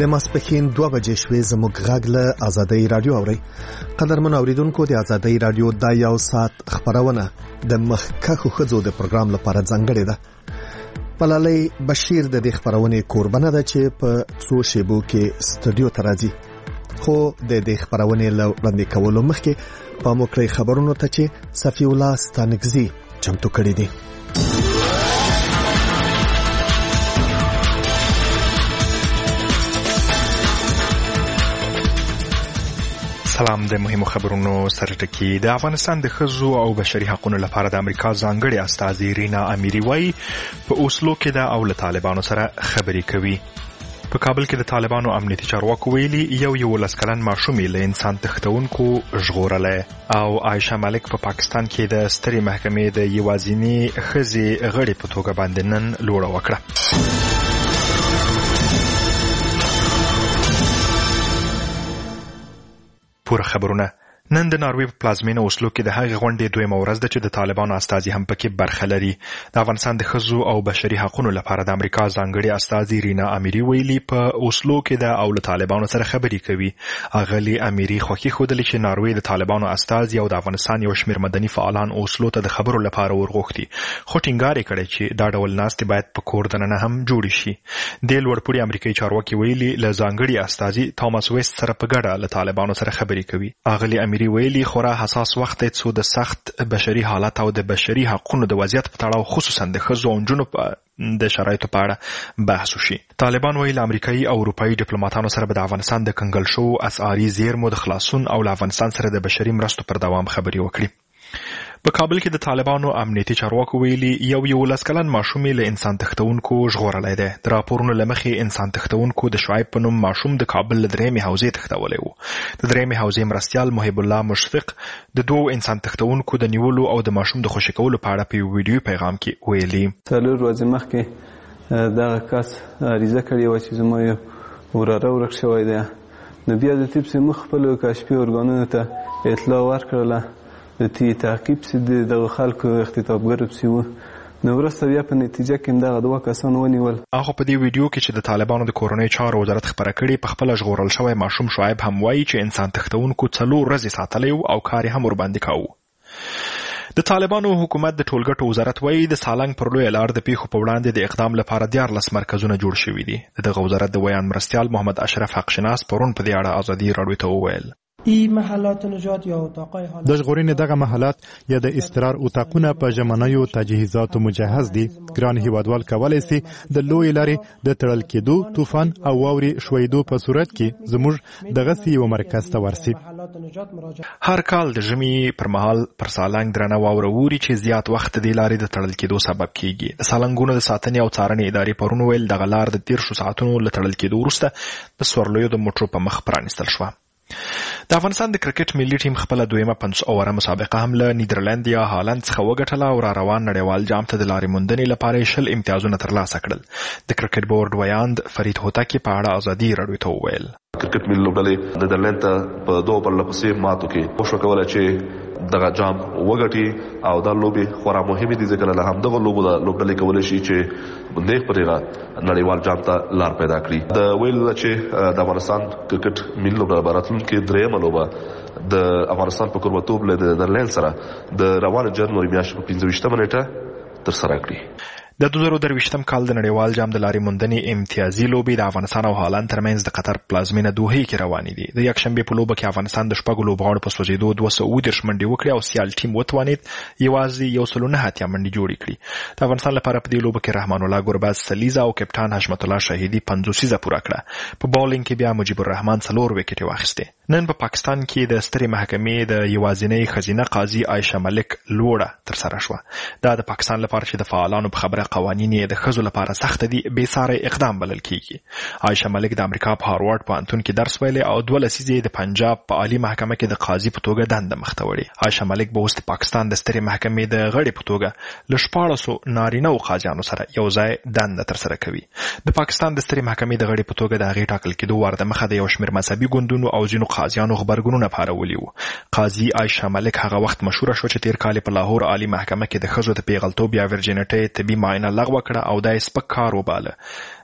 د ماسپښین 2 بجې شوې زموږ غږ له آزادۍ رادیو اوري. قدرمن اوریدونکو، د آزادۍ رادیو د 1 ساعت خبرونه د مخکښو ښځو د پروګرام لپاره ځانګړې ده. ملالۍ بشیر د دې خبرونه قربانه ده چې په څو شیبو کې استودیو ته راځي. خو د دې خبرونه له وړاندې کولو مخکې په موکړی خبرونو ته چې صفی الله ستانکزی چمتو کړی دي. سلام. د مهمو خبرونو سره ټکی. د افغانستان د ښځو او بشري حقوقو لپاره د امریکا ځانګړي استازي رینا امیری وايي په اوسلو کې د اول طالبانو سره خبرې کوي. په کابل کې د طالبانو امنیتي چارواکو ویلي یو کلن ماشوم له انسان تښتونکو ژغورلی. او عایشه ملک په پاکستان کې د سترې محکمې د یوازینی ښځې غړي په توګه باندې نن لوړه وکړه. پوره خبرونه. نن د ناروې په پلازمینه اوسلو کې د هغې غونډې دویمه ورځ ده چې د طالبانو استازي هم پکې برخه لري. د افغانستان د ښځو او بشري حقوقو لپاره د امریکا ځانګړي استازي رینا امیری ویلي په اوسلو کې د اول طالبانو سره خبرې کوي. اغلی امیری خوښي ښودلې چې ناروې د طالبانو استازي او د افغانستان یو شمېر مدني فعالان اوسلو ته د خبرو لپاره ورغوښتي. خو ټینګار یې کړی چې دا ډول ناستې باید په کور دننه هم جوړې شي. د لوړپوړي امریکایي چارواکي ویلي له ځانګړي استازي توماس ویست سره په ګډه له طالبانو سره خبرې کوي. اغلی امیری ویلي خورا حساس وخت دی څو د سخت بشري حالت او د بشري حقوقو د وضعیت په تړاو خصوصا د ښځو او نجونو د شرایطو په اړه بحث وشي. طالبان ویل امریکایي او اروپایي ډیپلوماټانو سره به د افغانستان د کنګل شو اسعاري زیرمو د خلاصون او له افغانستان سره د بشري مرستو پر دوام خبرې وکړي. په کابل کې د طالبانو امنیتي چارواکو ویلي یو کلن ماشوم له انسان تښتونکو ژغورلی دی. د راپورونو له مخې انسان تښتونکو د شعیب په نوم ماشوم د کابل له درېیمې حوزې تښتولی و. د درېیمې حوزې مرستیال محب الله مشفق د 2 انسان تښتونکو د نیولو او د ماشوم د خوشي کولو په اړه په یو ویډیو پیغام کې ویلي. 4 ورځې مخکې دغه کس عریضه کړې وه چې زما یو وراره ورک شوی دی. نو بیا د طب مخ خپلو کشفي ارګانونو ته اطلاع ورکړله. د تعقیب سي دغه خلکو اختطافګر پسې وو. نو وروسته بیا په نتیجه کې دغه 2 کسان ونیول. هغه په دې ویډیو کې چې د طالبانو د کورنۍ چارو وزارت خبره کړې په خپل ژغورل شوی ماشوم شعیب هم وایي چې انسان تښتونکو 4 ورځې ساتلی و او کار هم ورباندې کاوه. د طالبانو حکومت د ټولګټو وزارت وایي د سالنګ پر لویه لار د پیښو په وړاندې د اقدام لپاره 14 مرکزونه جوړ شوي دي. دغه وزارت د ویان مرستیال محمد اشرف حقشناس پرون په دې اړه آزادي رادیو ته وویل. د ژغورنې دغه محلات یا د استقرار اتاقونه په ژمنیو تجهیزاتو مجهز دي. ګران هیوادوال کولی سي د لوی لارې د تړل کېدو، طوفان او واورې شویدو په صورت کې زموږ دغه یو مرکز ته ورسي. هر کال د ژمي پر مهال پر سالنګ درنه واوره ووري چې زیات وخت د لارې د تړل کېدو سبب کیږي. د سالنګونو د ساتنې او څارنې ادارې پرون ویل دغه لار د 13 ساعتونو له تړل کېدو وروسته د سورلیو د موټرو په مخ پرانیستل شوه. د افغانستان د کرکټ ملي ټیم خپل دویمه 5 اووره مسابقه هم له نیدرلند یا هالند څخه وګټله او را روان نړیوال جام ته د لارې موندنې لپاره 20 امتیازونه ترلاسه کړل. د کرکټ بورډ ویاند فرید هوتکی په اړه آزادي رادیو ته وویل. کرکټ ملي لوبډلې نیدرلند ته په 2 پرلپسې ماتو کې کوشش کوله چې دغه جام وګټي او دا لوبي خورا مهمه دي ځکه له همدغه لوبډلې کولای شي چې نیک پرېغه نړیوال جام ته لار پیدا کړي. د ویل چې د افغانستان کرکټ ملي لوبډله راتلونکي درېیمه لوبه د افغانستان په کوربتوب له نیدرلند سره د روانه جنوري میاشتې په 25 نیټه ترسره کړي. د 2023 کال د نړیوال جام د لارې موندنې امتیازي لوبې د افغانستان او هالند ترمنځ د قطر پلازمینه دوحې کې روانې دي. د یکشنبه په لوبه کې افغانستان د 6 لوبغاړو په سوځېدو 210 منډې وکړې او سیال ټیم وتوانید یوازې 109 منډې جوړې کړي. د افغانستان لپاره په دې لوبه کې رحمان الله ګرباز سلیزه او کپټان حشمت الله شهیدی 50 پوره کړه. په باولینګ کې بیا مجيب الرحمن 4 وکټې واخیستې. نن په پاکستان کې د سترې محکمې د یوازینی خزینه قاضي عایشه ملک لوړه ترسره شوه. دا د پاکستان لپاره چې د فعالانو په خبره قوانین د ښځو لپاره سخت دي بې ساري اقدام بلل کیږي. عایشه ملک د امریکا په هاروارد پوهنتون کې درس ویلي او 2 لسیزې د پنجاب په عالی محکمه کې د قاضي په توګه دنده مخته وړي. عایشه ملک به اوس د پاکستان د سترې محکمې د غړي په توګه له 14 نارینه او قاضیانو سره یو ځای دنده ترسره کوي. د پاکستان د سترې محکمې د غړي په توګه د هغې ټاکل کېدو ورده مخه د یو شمېر مذهبي ګوندونو او ځینو قاضیانو خبرګونونه پارولي وو. قاضي عایشه ملک هغه وخت مشهور شو چې تیر کال په لاهور عالی محکمه کې د ښځو د پیغلتوب یا ورجینټي طبي معاینه لغوه کړه او د سپک کار وباله.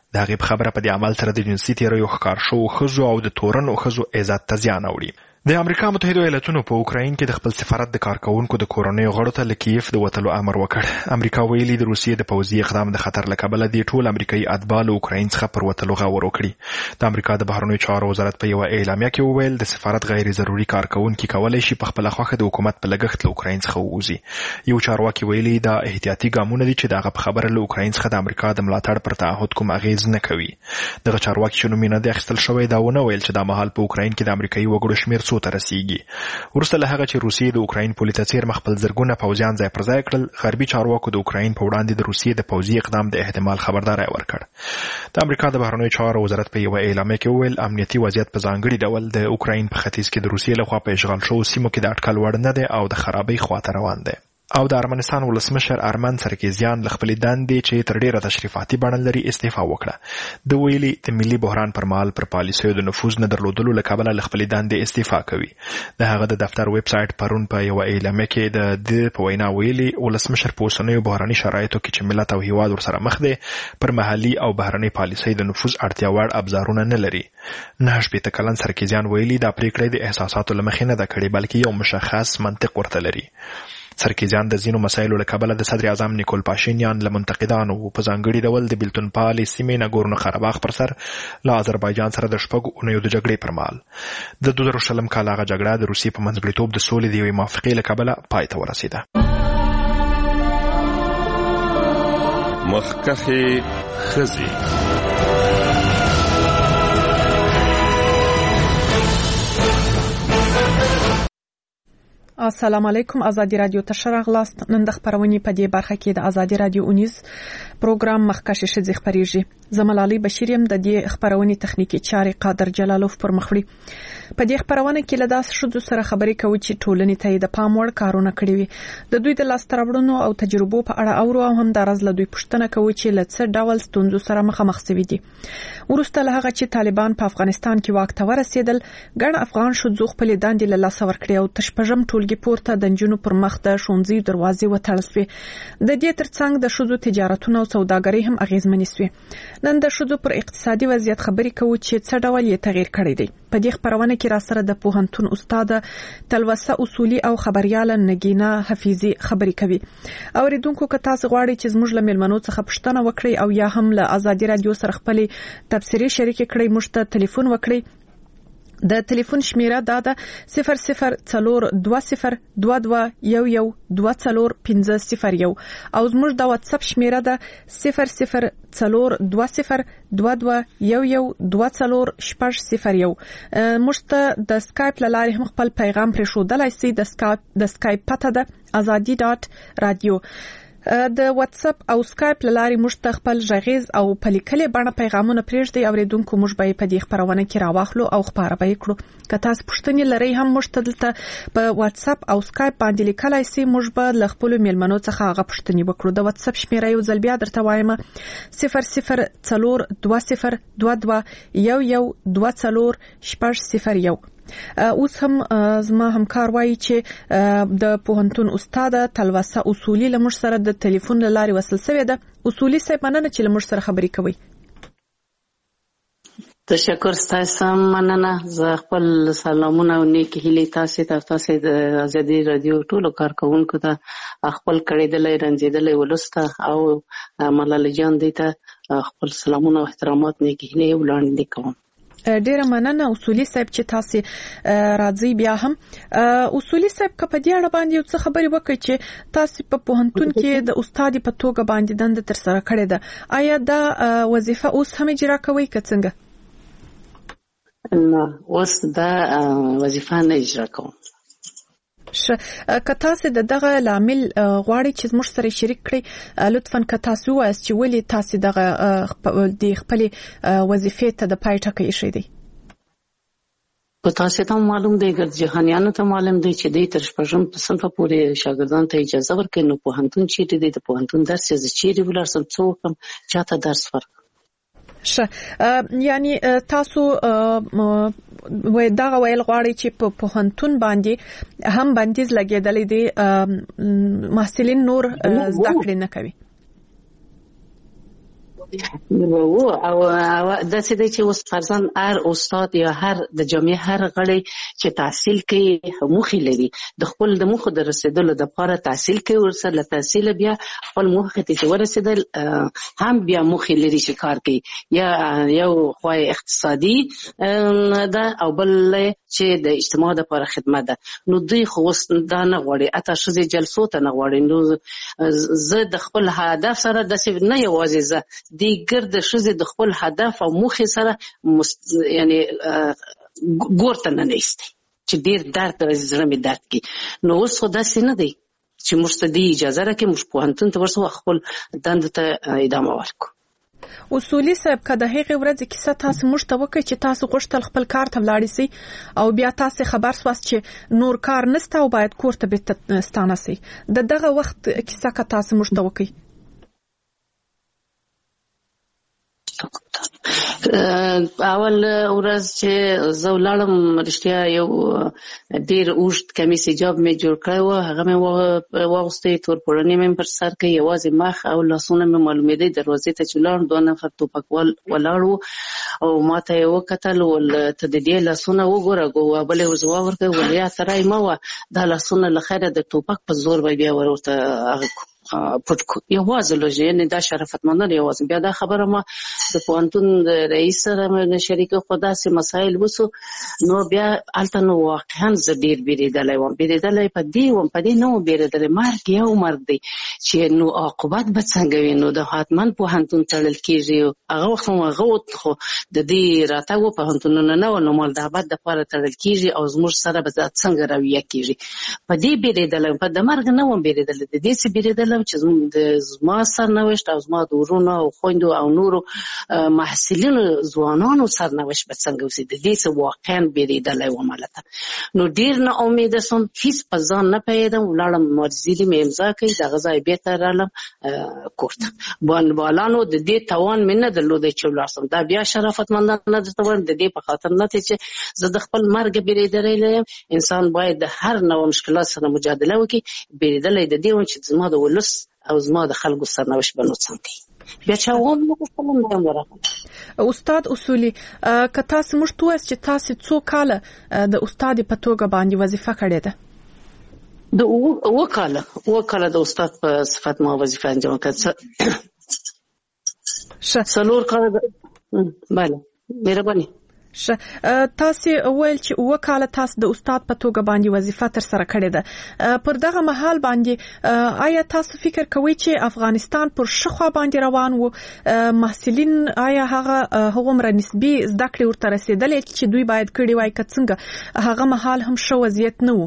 د هغې په خبره په دې عمل سره د جنسي تیریو ښکار شوو ښځو او د تورنو ښځو عزت ته زیان اوړي. د امریکا متحده ایالاتونو په اوکراین کې د خپل سفارت د کارکونکو د کورنیو غړو ته له کیف د وتلو امر وکړ. امریکا ویلي د روسیې د پوځي اقدام د خطر له کبله د ټول امریکایي اتباع له اوکراین څخه پر وتلو غور وکړي. د امریکا د بهرنیو چارو وزارت په یوه اعلامیه کې وویل د سفارت غیر ضروري کارکونکي کولی شي په خپله خوښه د حکومت په لګښت له اوکراین څخه ووځي. یو چارواکي ویلي دا احتیاطي ګامونه دي چې دغه په خبره له اوکراین څخه د امریکا د ملاتړ پر تعهد کوم اغیز نه کوي. دغه چارواکي چې نوم یې نه دی اخیستل شوی دا ونه ویل چې دا مهال په اوکراین کې د امریکایي وګړو شمېر څو ته رسیږي. وروسته له هغه چې روسیې د اوکراین پولې ته څیرمه خپل زرګونه پوځیان ځای پر ځای کړل، غربي چارواکو د اوکراین په وړاندې د روسیې د پوځي اقدام د احتمال خبرداری ورکړ. د امریکا د بهرنیو چارو وزارت په یوه اعلامیه کې وویل امنیتي وضعیت په ځانګړي ډول د اوکراین په ختیځ کې د روسیې لخوا په اشغال شوو سیمو کې د اټکل وړ نه دی او د خرابۍ خواته روان دی. او د ارمنستان ولسمشر ارمن سرکیزیان له خپلې دندې چې تر ډیره تشریفاتي بڼه لري استعفا وکړه. د ویلي د ملي بحران پر مهال پر پالیسیو د نفوذ نه درلودلو له کبله له خپلې دندې استعفا کوي. د هغه د دفتر ویب سایټ پرون په یوه اعلامیه کې د په وینا ویلي ولسمشر په اوسنیو بحراني شرایطو کې چې ملت او هیواد ورسره مخ دی پر محلي او بهرنۍ پالیسۍ د نفوذ اړتیا وړ ابزارونه نه لري. 9 کلن سرکیزیان ویلي دا پریکړه د احساساتو له مخې نه ده کړې بلکې یو مشخص منطق ورته لري. سرکیزیان د ځینو مسایلو له کبله د صدر اعظم نیکول پاشینیان له منتقدانو په ځانګړي ډول د بیلتون پالې سیمې ناګورنو قرهباغ پر سر له آذربایجان سره د 6 اونیو د جګړې پر مهال د 2020 کال هغه جګړه د روسیې په منځګړیتوب د سولې د یوې موافقې له کبله پای ته ورسېده. مخکښې ښځې. السلام علیکم. ازادي رادیو ته ښه راغلاست. نن د خبرونې په دې برخه کې د ازادي رادیو اونیز پروګرام مخکښې ښځې خبرېږي. زه ملالۍ بشیر یم. د دې خبرونې تخنیکي چارې قادر جلالوف پر مخ وړي. په دې خبرونه کې له داسې ښځو سره خبرې کوو چې ټولنې ته د پام وړ کارونه کړي وي. د دوی د لاسته راوړنو او تجربو په اړه اورو او هم د راز له دوی پوښتنه کوو چې له څه ډول ستونزو سره مخامخ شوي دي. وروسته له هغه چې طالبان په افغانستان کې واک ته ورسېدل، ګڼ افغان ښځو خپلې دندې له لاسه ورکړې او تر شپږم ټولګي پورته د نجونو پر مخ د ښوونځیو دروازې وتړل شوې. د دې ترڅنګ د ښځو تجارتونه او سوداګري هم اغیزمنې شوې. نن د ښځو پر اقتصادي وضعیت خبرې کوو چې څه ډول یې تغییر کړی دی. په دې خبرونه کې را سره د پوهنتون استاد تلوسه اصولي او خبرياله نگینا حفیظي خبرې کوي. اوریدونکو که تاسو غواړئ چې زموږ له مېلمنو څخه پوښتنه وکړئ او یا هم له ازادي رادیو سره خپل تبصرې شریک کړئ، موږ ته ټلیفون وکړئ. د ټلیفون شمیره دا ده 004222112450 او زموږ د واتس اپ شمیره ده 004222112450. موږ ته د سکایپ له لارې هم خپل پیغام پرېښودلای شئ. د سکایپ پته ده azadi.radio. د واتس اپ او سکایپ له لارې موږ ته خپل غږیز او په لیکلې بڼه پیغامونه پرېږدئ. اوریدونکو موږ به په دې خبرونه کې راواخلو او خبره به کړو. که تاسو پوښتنې لرئ هم موږ ته دلته په واتس اپ او سکایپ باندې لیکلای شئ. موږ به له خپل میلمنو څخه هغه پوښتنې وکړو. د واتس اپ شمیره یو ځل بیا درته وایم 004222112450. اوس هم زما همکار وایي چې د پوهنتون استاد تلوسه اصولي لمر سره د ټلیفون لارې وصل شوی ده. اصولي صاحب مننه چې لمر سره خبرې کوي. تشکر ستاسو مننه. زه خپل سلامونه او نیک هیلې تاسو د ازادي رادیو ټولو کارکونکو ته خپل کړیدلې رنځیدلې ولسته او ملالۍ جان دې ته خپل سلامونه او احترامات نیک هیلې وړاندې کوم. ډیره مننه اصولي صاحب چې تاسو راځي. بیا هم اصولي صاحب که په دې اړه باندې یو څه خبرې وکړي چې تاسو په پوهنتون کې د استاد په توګه باندې دنده تر سره کړې ده، آیا دا وظیفه اوس هم اجرا کوئ که څنګه؟ نه، اوس دا وظیفه نه اجرا کوم. که تاسو دغه لامل غواړئ چې موږ سره شریک کړئ، لطفاً که تاسو وایاست چې ولې تاسو دغه د خپل وظیفې ته د پای ټکی ایښی دی. په تاسو ته معلوم دی، ګر جهانیانو ته معلوم دی چې د تر شپږم صنف پورې شاګردانو ته اجازه ورکړي. نو پوهنتون چیرې دی؟ د پوهنتون درس یې چیرې ولرسم، څه وکړم، چاته درس ورکړم. یعنی تاسو دغه ویل غواړي چې په پوهنتون باندې هم بندیز لګیدلې دي، محصلین نور زده کړې نه کوي. او د څه د چې اوس فرضاً هر استاد یا هر د جامعه هر غړی چې تحصیل کوي موخې لري د خپل د موخو د رسیدلو لپاره تحصیل کوي ورسره له تحصیل بیا خپل موخې ته ورسیدل هم بیا موخې لري چې کار کوي یا یو خوای اقتصادي دا او بل چې د اجتماع لپاره خدمت ده نو دوی خو دا نه غواړي اته شې جلسو ته نه غواړي نو زه د خپل هدف سره د څه نه یوازې زه د ګرد شې د خپل هدف او موخې سره یعنی ګورته نه نيستي چې ډیر درد زړه می درد کی نو اوس خدا سينه دی چې مستدي اجازه راکې مش په انتن ته ورسو خپل دند ته ادامه ورکو اصولي صاحب کده هغه ورځ کیسه تاسو مشته وکړي چې تاسو غوښتل خپل کار ته ولاړ سي او بیا تاسو خبر سواس چې نور کار نسته او باید کور ته به ستانه سي دغه وخت کیسه کا تاسو مشته وکړي اول ورځ چې زه ولاړم رښتیا یو ډیر اوږد کمیس حجاب مې جوړ کړی هغه مې واغوستې تور پوړنی مې پر سر کې یوازې مخ او لاسونه مې معلومېدې دروازې ته چې ولاړم 2 نفر ټوپکوال ولاړ او ماته یې وکتل ول ته د دې لاسونه وګوره ګو بلې ورځ ورکړ ول یا ترای ما و دا لاسونه لخره د ټوپک په زور بیا ورته هغه پټ یوازې لږه نه دا شرافت مندل یوازې بیا دا خبره ما د پوانتون رئیس سره مې شریک خدا سي مسائل وسو نو بیا الته نو واقعا زډیر بیریدلای و بیریدلای په دې نو بیریدلای مارګ یو مرګ دی چې نو عاقبت به څنګه وینو د حتمن پوهنتون تړل کیږي هغه وخت هغه خو د دې راتګو پوهنتونونه نه نو مال د ابد د لپاره تړل کیږي او زموږ سره به څنګه راویه کیږي په دې بیریدلای په د مرګ نه و بیریدل د دې سي بیریدل چې د زما سرنوشت او زما د ورونو او خويندو او نورو محصلینو ځوانانو سرنوشت به څنګه وسي د دې څه واقعا بیریدلای و مالته نو ډیر نه امید سم هیڅ په ځان نه پیدم ولاړم مرزيلي مې امضا کړې د غزای به تر رالم کوړه بالانو د دې توان منه درلودې چې ولارسم دا بیا شرافت مندانه د توان د دې په خاطر نه چې زه د خپل مرګ بیریدلای انسان باید د هر نوع مشکلات سره مجادله وکړي بیریدلای د دې چې زما د ولس او زما د خلکو سرنوشت بنو څنګه بیا چې ووم نو کوم نه ورغله استاد اصولي که تاسو موږ توس چې تاسو څو کاله د استاد په توګه باندې وظیفه کړې ده د وکاله د استاد په صفت ما وظیفه انجام کړه څلور کاله bale مهرباني تاسو ویل چې وکاله تاسو د استاد په توګه باندې وظیفه تر سره کړې ده پر دغه مهال باندې آیا تاسو فکر کوئ چې افغانستان پر شخوا باندې روان وو محصلین آیا هغه مر نسبی زده کړې ورته رسیدلې چې دوی باید کړي وای کڅنګ هغه مهال هم شو وضعیت نه وو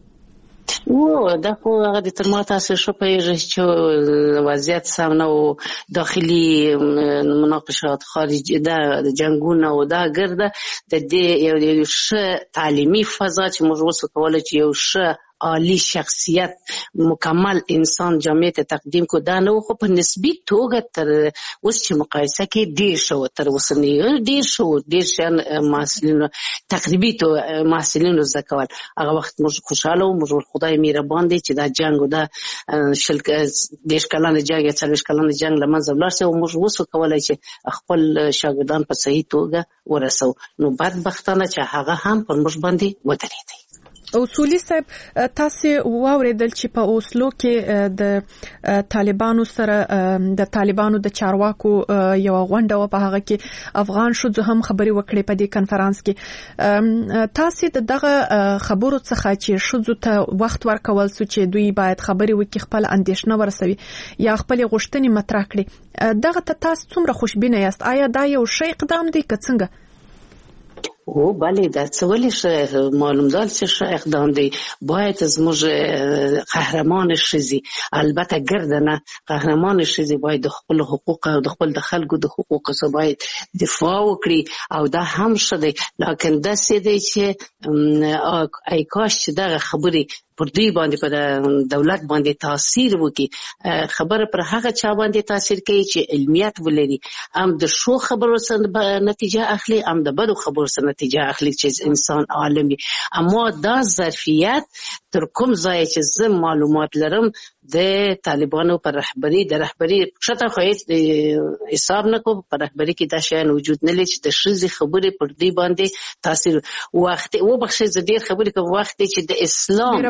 دا خو هغه د ترما تاسو شو پیږي چې وضعیت سم نه او داخلي مناقشات خارجي د جنگونه او دا ګرځه د دې یو ښه تعلیمي فضا چې موږ وسو کولای چې یو ښه عالی شخصیت مکمل انسان جامعه ته تقدیم کو دا نو خو په نسبی توګه تر اوس چې مقایسه کې ډیر شو تر اوسنی ډیر شان محصلینو تقریبي تو محصلینو زکوال هغه وخت موږ خوشاله او موږ خدای مهربان دی چې دا جنگ او دا شلک دیش کلان جنگ یا څلوش کلان جنگ لمنځه ولاړ شي او موږ وسو کولای چې خپل شاګردان په صحیح توګه ورسو نو بدبختانه چې هغه هم پر موږ باندې ودرېدي اصولي صاحب تاسو واوریدل چې په اوسلو کې د طالبانو سره د طالبانو د چارواکو یو غونډه و په هغه کې افغان شوزو هم خبري وکړي په دې کانفرنس کې تاسو دغه خبرو څخه چې شوزو ته وخت ورکول سو چې دوی باید خبري وکړي خپل اندیشنه ورسوي یا خپل غوښتنې مطرح کړي دغه ته تاسو څومره خوشبینه یاست آیا دا یو شی اقدام دی که څنګه او بله دا څه ولې معلوم دال چې اقدام دی باید زموږ قهرمان شزي البته ګردنه قهرمان شزي باید د خپل حقوق او د خپل د خلکو د حقوقو څخه باید دفاع وکړي او دا هم شته لیکن دا څه دی چې ای کاش چې دا خبري پر دوی باندې په دولت باندې تاثیر وکړي. خبره پر هغه چا باندې تاثیر کوي چې علمیت ولري، هم د شو خبرو سره نتیجه اخلي، هم د بدو خبرو سره نتیجه اخلي چې انسان عالم وي. اما دا ظرفیت تر کوم ځای چې زه معلومات لرم د طالبانو پر رهبری د رهبری شته خو حساب نه کو پر رهبری کې دا شیان وجود نه لري چې د شذ خبرې پر دې باندې تاثیر وخت او بخښه زدير خبرې کوم وخت چې د اسلام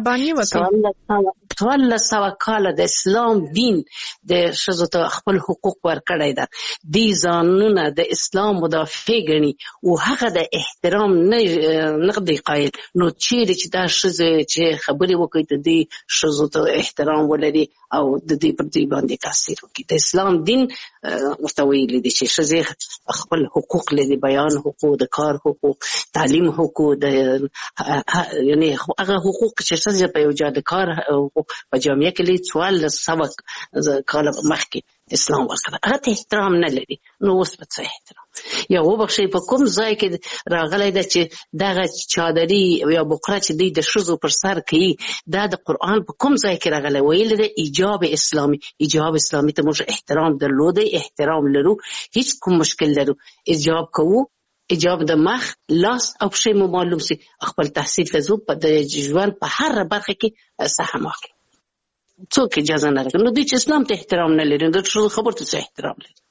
1300 کال د اسلام دین د شذ ته خپل حقوق ورکړی دا دي ځانونه د اسلام مدافع غني او هغه د احترام نه دی قائل. نو چې دا شذ چې خبرې وکړي د دې شذ ته احترام ولري او د دې پر دې باندې تاثیر وکړي. د اسلام دین متویل دي چې شذ خپل حقوق لري، بیان حقوق، د کار حقوق، تعلیم حقوق، د یعنی هغه حقوق چې شذ په یو ځای د کار حقوق په جامعه کې لري 1400 کال مخکې اسلام ورکړ. هغه ته احترام نه لري. نو اوس په څه احترام یا وبخښي په کوم ځای کې راغلی ده چې دغه چادري یا بقره چې د شذو پر سر کوي دا د قرآن په کوم ځای کې راغلی ویل ده ایجاب اسلامي. ایجاب اسلامي ته موږ احترام درلودی، احترام لرو، هیڅ کوم مشکل لرو، ایجاب کوو، ایجاب د مخ لاس او پښې مو معلوم سي، خپل تحصیل ته ځو، په د ژوند په هر برخه کې سهم اخلو. څوک اجازه نه لري. نو دوی چې اسلام ته احترام نه لري، د شذو خبرو ته احترام لري.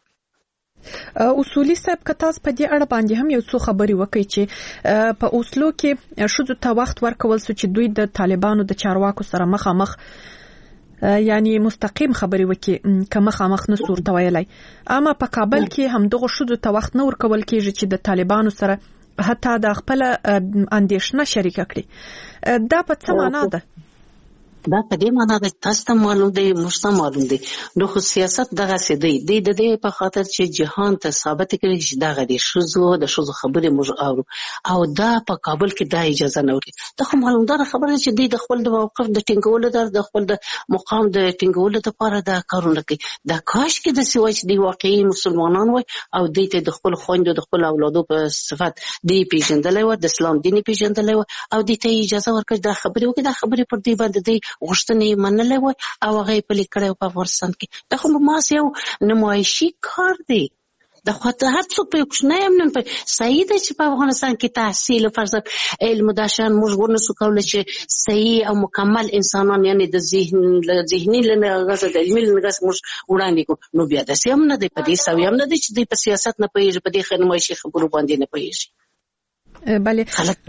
اصولي صاحب که تاسو په دې اړه باندې هم یو څه خبري وکړي چې په اوسلو کې شذو ته وخت ورکول سو چې دوی د طالبانو د چارواکو سره مخامخ یعنی مستقیم خبري وکړي که مخامخ نه صورت ویلای. اما په کابل کې هم دغه شذو ته وخت نه ورکول کېږي چې د طالبانو سره حتی د خپل اندیشنه شریک کړي. دا په څه معنا ده؟ دا په دې معنا ده تاسو ته معلوم دی، موږ ته معلوم دی. نو خو سیاست دغه څه دی د دې په خاطر چې جهان ته ثابت کړي چې دغه د شذو خبرې موږ اورو او دا په کابل کې دا اجازه نه ورکړي. دا خو معلومدار خبره چې د خپل د موقف د ټینګولو د خپل د مقام د ټینګولو لپاره دا کارونه کوي. دا کاش کې د سوي چې د واقعي مسلمانان وي او د ته د خپل خويندو د خپل اولادو په صفت دی پیژندلای و، د اسلام دین پیژندلای و او د ته اجازه ورکړي دا خبرې وکړي. دا خبرې پر دې باندې دی غوښتنې منلې وای او هغه په لیکړې په افغانستان کې. دا خو ماس یو نمایشي کار دی. دا خو ته هر څوک په کوښنه هم نه صحیح دی چې په افغانستان کې تحصیل فرض علم داشان موږ ورنسو کولای چې صحیح او مکمل انسانان یعنی د ذهني لنغزه د علمي لنغزه موږ وړاندې کو. نو بیا د سیم نه دی په دې سوي هم نه دی چې د سیاست نه پېژې په دې نمایشي خبرو باندې نه پېژې. بله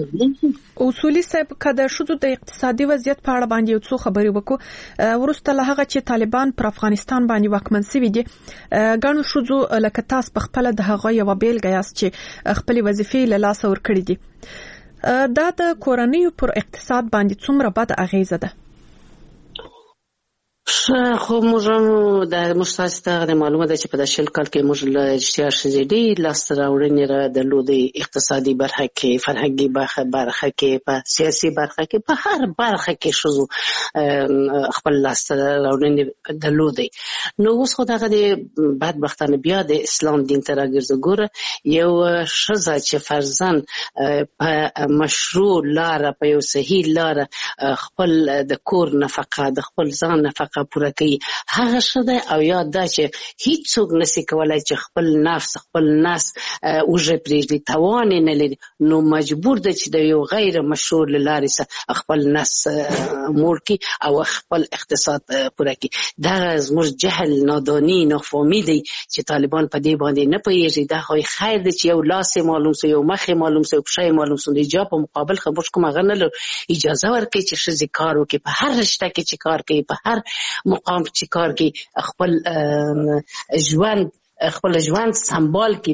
اصولي صاحب کله شذو د اقتصادي وضعیت په اړه باندې یو څه خبري وکړو. ورسته له هغه چې طالبان پر افغانستان باندې واکمن شوي دي، ګڼو شذو لکه تاسو په خپل د هغه یو بیلګه یاست چې خپل وظیفې له لاس ورکړي دي. دا د کورنۍ پر اقتصاد باندې څومره بد اغیزه ده؟ خو موږ د مستاسته معلومه ده چې په 10 کال کې موږ له اشتیار شزيدي لاس راوړنې را درلودي، اقتصادي برخه کې، فرهنګي برخه کې، په سیاسي برخه کې، په هر برخه کې شذو خپل لاس راوړنې درلودي. نو اوس خو دغه د بدبختانه بیا د اسلام دین ته راګرځي. ګوره یو شذا چې فرضاً په مشروع لار په یو صحیح لار خپل د کور نفقه د خپل ځان نفقه پوره کوي، هغه شته او یا دا چې هیڅ څوک نشي کولای چې خپل نفس خپل ناس اوجه پریږدي، توان نه لري، نو مجبور دی چې د یو غیر مشروع لارې سره خپل ناس مور کی او خپل اقتصاد پوره کی. دا زموږ جهل، نادانی، نافهمی دی چې طالبان په دې باندې نه پوهیږي. دا خو خیر دی چې یو لاس معلوم سو، یو مخ معلوم سو، یو پښه معلوم سو، د ایجاب په مقابل خبر کوم غن له اجازه ورکړي چې شذ کار وکړي، په هر رشته کې چې کار کوي، په هر مقام چې کار کوي، خپل ژوند سمبال کی.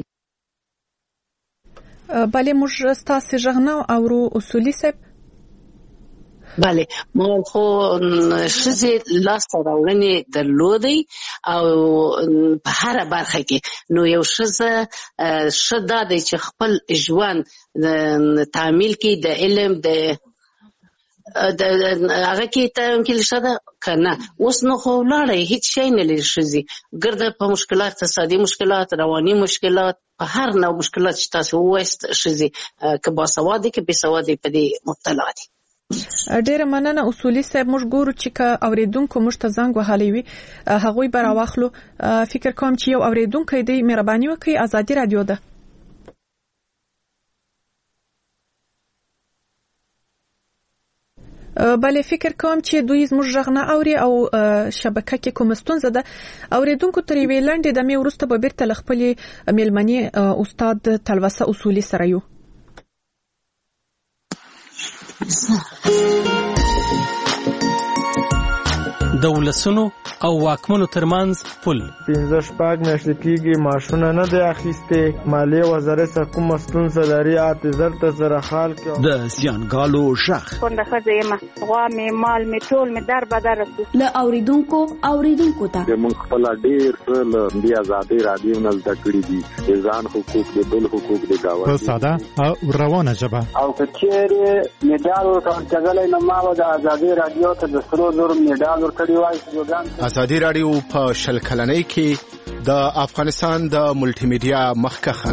بله موږ ستاسو ژغنه او اصولي صاحب بله ما خو شذ لاس راوړنې درلودي او په هر برخه کې. نو یو شذ شدا دی چې خپل ژوند تعمیل کی د علم د هغه کې ته کې لشده کنه. اوس نو خو لاړې هیڅ شي نه لري. شذي ګرځي په مشکلات، اقتصادي مشکلات، رواني مشکلات، په هر نوع مشکلات چې تاسو وایست شذي که با سوادي که بې سوادي په دې مبتلا دي. ډیره مننه اصولي صاحب. موږ ګورو چې که اوریدونکو موږ ته زنګ وهلی وي هغوی به راواخلو. فکر کوم چې یو اوریدونکی دی، مهرباني وکړئ. ازادي رادیو ده. بله، فکر کوم چې دوی زموږ غږ نه اوري او شبکه کې کوم ستونزه ده. اوریدونکو تر یوې لنډې دمې وروسته به بیرته له خپلې میلمنې استاد تلوسه اصولي سره یو. د ولسونو او واکمنو ترمنځ پل 15 میاشتې کېږي ماشونه نه دی اخیستې. مالیې وزارت څخه کومه ستونزه لري اعتذار ته سره حال کې د زیانګالو شخ کونډه ښځه یم، غوا مې مال مې ټول مې در بدر له اوریدونکو ته موږ خپل ډېر له دې ازادي رادیو نه زده کړي دي د ځان حقوق د بل حقوق د گاوند په ساده او روانه ژبه. او کچېره میډال ورکړل نه ما د ازادي رادیو ته د سرو زر میډال ورکړی وای. ازادي رادیو په شل کلنۍ کې د افغانستان د ملټي میډیا مخکخه.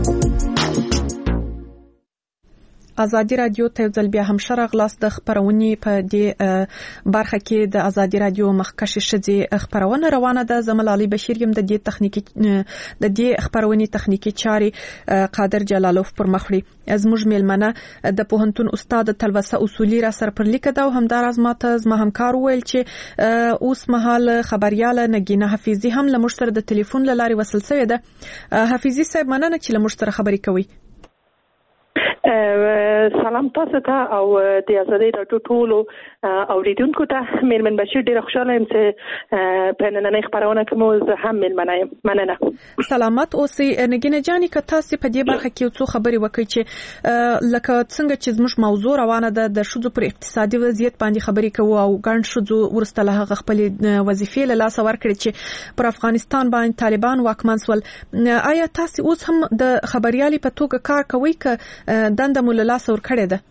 ازادي رادیو ته ځل بیا هم شرغلاس د خبرونې په دې برخه کې د ازادي رادیو مخکشه شذي خبرونه روانه ده. زملالي بشیر یم د دې خبرونې تخنیکی چاري قادر جلالوف پر مخړي. زموږ میلمنه د پوهنتون استاد تلوسه اصولي را سر پر لیکه دا هم دراز ماته زما همکار ویل چې اوس مهال خبرياله نګینه حفیظي هم له مشتر د ټلیفون لاري وصل شوې ده. حفیظي صاحب مننه چې له مشتر خبري کوي. سلام تاسو ته او د ازادي رادیو ټولو اوریدونکو ته. میرمن بشیر ډیره خوشاله یم چې په نننۍ خبرونه کې مو زه هم میلمنه یم. مننه. سلامت اوسئ. نګینه جاني که تاسو په دې برخه کې څو خبري وکړئ چې لکه څنګه چې زموږ موضوع روانه ده د شذو پر اقتصادي وضعیت باندې خبري کوو او ګڼ شذو ورسته له خپل وظیفې له لاس ورکړي چې پر افغانستان باندې طالبان واکمن سول. آیا تاسو اوس هم د خبريالي په توګه کار کوئ که دنده مو له لاس ورکړې ده؟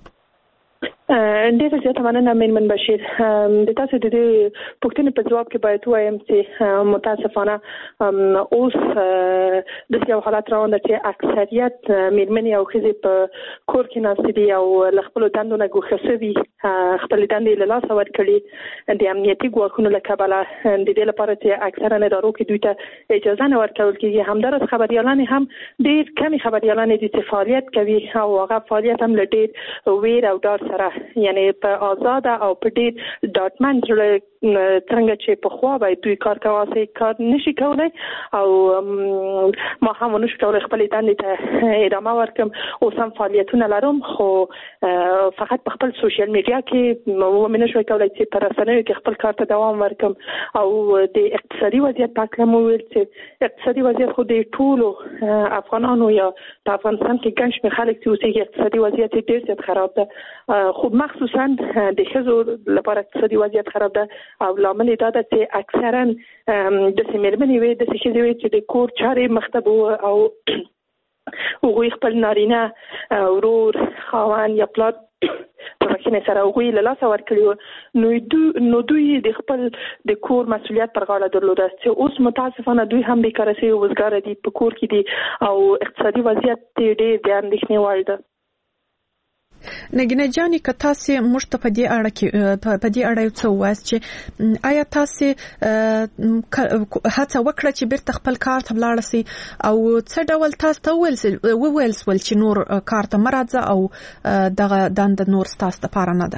ډیره زیاته مننه میرمن بشیر. د تاسو د دې پوښتنې په جواب کې باید وایم چې متاسفانه اوس د یو حالت روان ده چې اکثریت میرمنې او ښځې په کور کې ناستې دي او له خپلو دندو نه ګوښه شوي، خپلې دندې له لاسه ورکړي د امنیتي ګواښونو له کبله، د دې لپاره چې اکثره ادارو کې دوی ته اجازه نه ورکول کېږي. همداراز خبریالانې هم ډېر کمې خبریالانې دي چې فعالیت کوي او هغه فعالیت هم له ډېر ویر او ډار سره، یعنی په آزاد او په ډېر ډاډمن زړه څنګه چې په خوا باید دوی کار کوي کار نشي کولای او ما هم ونشو کولای خپل دندې ته ادامه ورکم. اوس هم فعالیتونه لرم خو فقط په خپل سوشل میډیا کې ومنه شوي کولای چې پر رسنیو کې خپل کار ته دوام ورکم. او د اقتصادي وضعیت په اړه مو ویل چې اقتصادي وضعیت خو د ټولو افغانانو یا په افغانستان کې ګڼ شمېر خلک چې اوسېږي اقتصادي وضعیت ډېر زیات خراب ده، خو مخصوصا د ښځو لپاره اقتصادي وضعیت خراب ده او لامل دا ده چې اکثرا د میرمنې وي د ښځې وي چې د کور چارې مخته او هغوی خپل نارینه ورور خاوند یا پلار په مخینه سره هغوی له لاسه ورکړي نو دوی د خپل د کور مسؤلیت پر غاړه درلوده چې اوس متاسفانه دوی هم بیکاره شوي وزګاره دي، په کور کې دي او اقتصادي وضعیت ډېر د اندېښنې وړ ده. نګینه جاني که تاسو موږ ته په دې اړه یو څه وایاست چې آیا تاسو هڅه وکړه چې بیرته خپل کار ته ولاړ شئ او څه ډول تاسو ته وویل سول چې نور کار ته مرادزه او دغه دند نور تاسو لپاره نه ده؟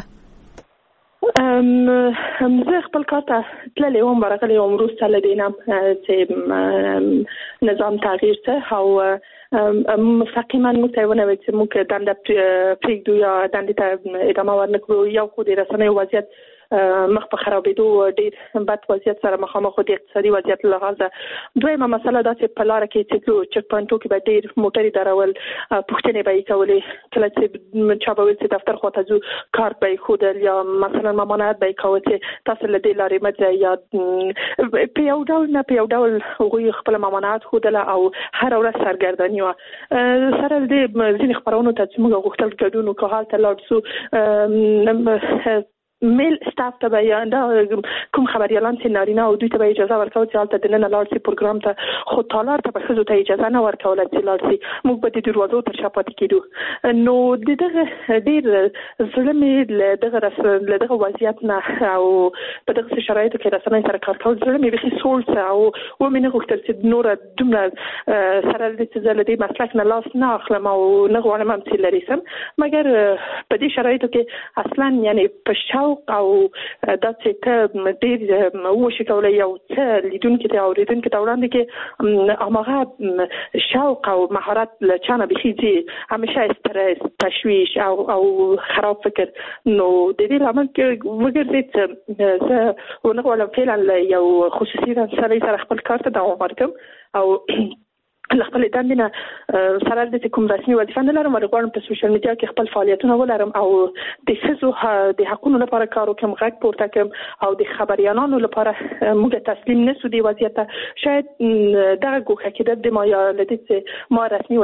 زه خپل کار ته تللی وم، ورغلی وم وروسته له دې نه چې نظام تغییر شه او مستقیما موږ ته ونه ویل چې موږ دنده پرېږدو یا دندې ته ادامه ورنکړو. یو خو د رسنیو وضعیت مخ په خرابېدو ډېر بد وضعیت سره مخامخ د اقتصادي وضعیت له لحاظه. دویمه مسله دا چې په لاره کې چې چک پوینټو کې به ډېر موټرې درول، پوښتنې به یې کولې، کله چې چا به ویل چې دفتر خواته ځو کارت به یې ښودل یا مثلا ممانعت به یې کوه چې تاسو له دې لارې مه ځئ یا په یو ډول نه په یو ډول هغوی خپله ممانعت ښودله او هره ورځ سرګرداني وه. سره د دې ځینې خپرونو ته چې موږ غوښتل ګډون وکړو هلته لاړ شو میل سټاف ته به دا کوم خبريالان چې نارینه او دوی ته به اجازه ورکول چې حالت دننه لاړ شي پروګرام ته خو تالار ته به ښځو ته اجازه نه ورکول چې لاړ شي موږ به د دروازو تر شا پاتې کېدو نو دغه ډېر زړه مې له دغه وضعیت نه او په دغه شرایطو کې رسنۍ سره کار کول زړه مې بیخي سوړ څه او ومې نه غوښتل چې نوره دومره سره د دې زه له دې مسلک نه لاس نه اخلم او نه غواړم هم چې لرې سم مګر په دې شرایطو کې اصلا یعنی په شوق او دا چې ته ډېر وشي کولی یو څه لیدونکي ته اورېدونکي ته وړاندې کې هماغه شوق او مهارت له چا نه بیخي ځي همیشه استرس تشویش او خراب فکر نو د دې لامل کې وګرځېد چې زه ونه غواړم فعلا له یو خصوصي سره خپل کار ته دوام ورکړم او خپل دندې نه سره د کوم رسمي وظیفه نه لرم ولې غواړم په سوشل میډیا کې خپل فعالیتونه ولرم او د ښځو د حقوقو لپاره کار وکړم غږ پورته کړم او د خبريالانو لپاره موږ تسلیم نشو دی وضعیت شاید دغه ګوښه کې د ما یا لدې چې ما رسمي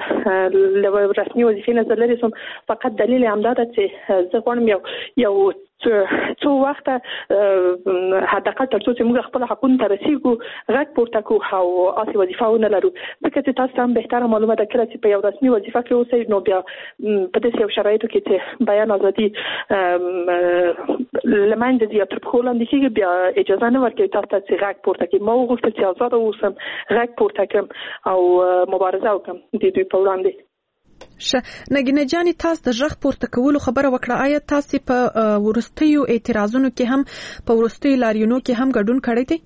وظیفه نه لرم سم فقط دلیل همدا ده چې زه غواړم یو څو وخت حداقل تر څو چې موږ خپل حقوقو ته رسیدو غږ پورته کوو او اصلي وظیفه ونه لرو ځکه چې تاسو هم بهتره معلومه ده کله چې په یو رسمي وظیفه کې اوسئ نو بیا په داسې یو شرایطو کې چې بیان ازادي له منځه ځي تر پښو لاندې کېږي بیا اجازه نه ورکوي تاسو ته چې غږ پورته کړئ ما وغوښتل چې ازاده اوسم غږ پورته کړم او مبارزه وکړم د دوی په وړاندې نګینه جانې تاسو د ژغ پورته کولو خبره وکړه آیا تاسو په ورستیو اعتراضونو کې هم په ورستیو لاریونونو کې هم ګډون کړی دی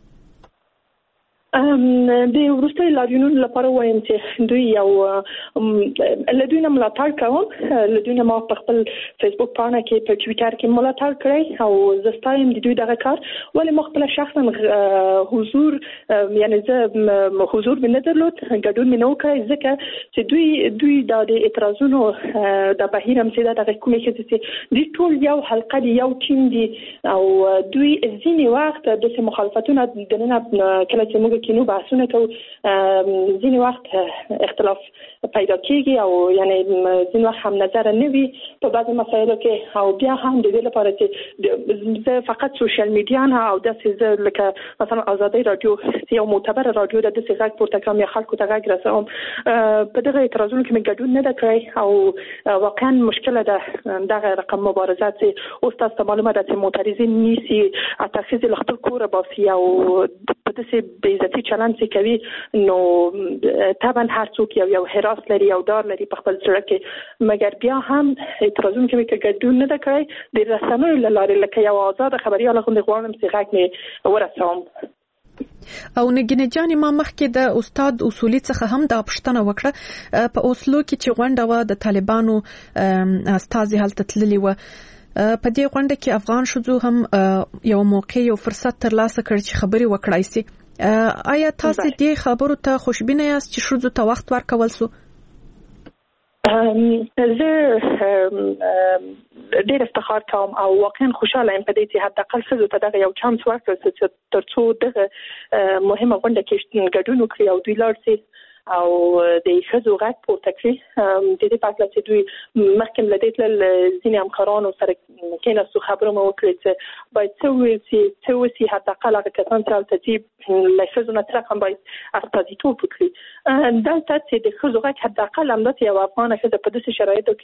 د ورستیو لاریونونو لپاره وایم چې دوی یو له دوی نه ملاتړ کوم له دوی نه ما په خپل فیسبوک پاڼه کې په ټویټر کې ملاتړ کړی او زه ستایم د دوی دغه کار ولې ما خپل شخصا حضور یعنی زه حضور مې نه درلود ګډون مې نه وکړی ځکه چې دوی د اعتراضونو د بهیر هم چې دغه کومې چې دوی ټول یو حلقه دي یو ټیم دي او دوی ځینې وخت د مخالفتونو دننه کله چې موږ کینو بحثونه کوو ځینې وخت اختلاف پیدا کیږي او یعنی ځینې وخت هم نظر نه وي په بعضي مسایلو کې او بیا هم د دې لپاره چې زه فقط سوشل میډیا نه او داسې زه لکه مثلا آزادۍ رادیو یو معتبر رادیو د داسې غږ پورته کوم یا خلکو ته غږ رسوم په دغه اعتراضونو کې مې ګډون نه ده کړی او واقعا مشکله ده دغه رقم مبارزه چې اوس تاسو ته معلومه ده چې معترضین نیسي اتخذ له خپل کوره باسي او په داسې بې چلند چې کوي نو طبعا هر څوک یو حراس لري او دار لري په خپل سره کې مګر بیا هم اعتراضونه کوي چې ګډون نه ده کړی د رسنیو له لارې لکه یو آزاد خبريال غوښتل غواړم چې غږ مې ورسوم او نګینه جانې ما مخکې د استاد اصولي څخه هم د پښتنه وکړه په اوسلو کې چې غونډه و د طالبانو استازي هلته تللی و په دې غونډه کې افغان شوزو هم یو موقع یو فرصت ترلاسه کړ چې خبري وکړای شي آیا تاسو دې خبرو ته خوشبینه یاست چې شوزو ته وخت ورکول سو زه ډېر افتخار کوم او واقعا خوشاله یم په دې چې حداقل څه ته دغه یو چانس ورکړل چې ترڅو دغه مهمه غونډه کې ګډون وکړي او دوی لاړ شي او د ښځو غږ پورته کړي د دې په اړه چې دوی مخکې له دې تلل ځینې همکارانو سره کېناستو خبرې مو وکړې چې باید څه وشي حداقل هغه کسان چې هلته ځي له ښځو نه څرک هم باید استازیتوب وکړي دلته چې د ښځو غږ حداقل همداسې یوه افغانه ښځه په داسې شرایطو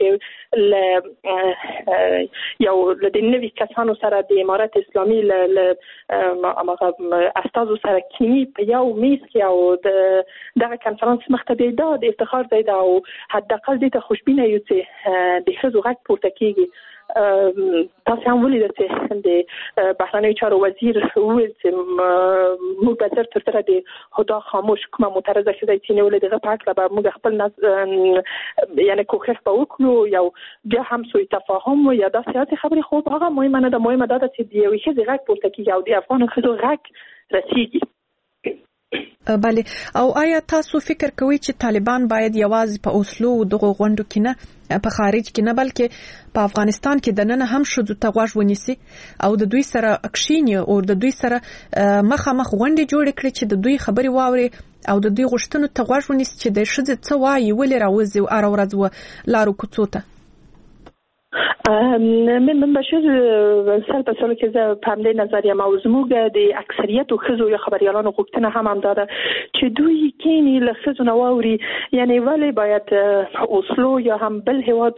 کې یو له د نوي کسانو سره د امارت اسلامي له استازو سره کینی په یو میز کې او دغه کنفرانس مخته دا د افتخار ځای ده او حداقل دې ته خوشبینه یو چې د ښځو غږ پورته کېږي تاسو هم ولیدل چې د بهرنیو چارو وزیر وویل چې موږ به زر تر سره د هدا خاموش کومه معترضه ښځه چې نیولې دغه په هکله به موږ خپل یعنی کوښښ به وکړو یو بیا هم سوء تفاهم یا داسې هغې خبرې خو هغه مهمه نه ده مهمه دا ده چې د یوې ښځې غږ پورته کېږي او د افغانو ښځو غږ رسیږي بله او آیا تاسو فکر کوئ چې طالبان باید یوازې په اوسلو دغه غونډو کې نه په خارج کې نه بلکې په افغانستان کې د نن هم شذو ته غوږ ونیسي او د دوی سره اکشینی او د دوی سره مخامخ غونډې جوړ کړي چې د دوی خبري واوري او د دوی غوښتنو ته غوږ ونیسي چې د شذو څه وایي ولې راوځي او ورځ و لارو کوڅو ته من بشیر سل په سلو کې زه په همدې نظریه او زموږ د اکثریت ښځو یا خبریالانو غوښتنه هم داده چې دوی کینی له ښځو نه واوري، یعنی ولی باید اوسلو یا هم بل هیواد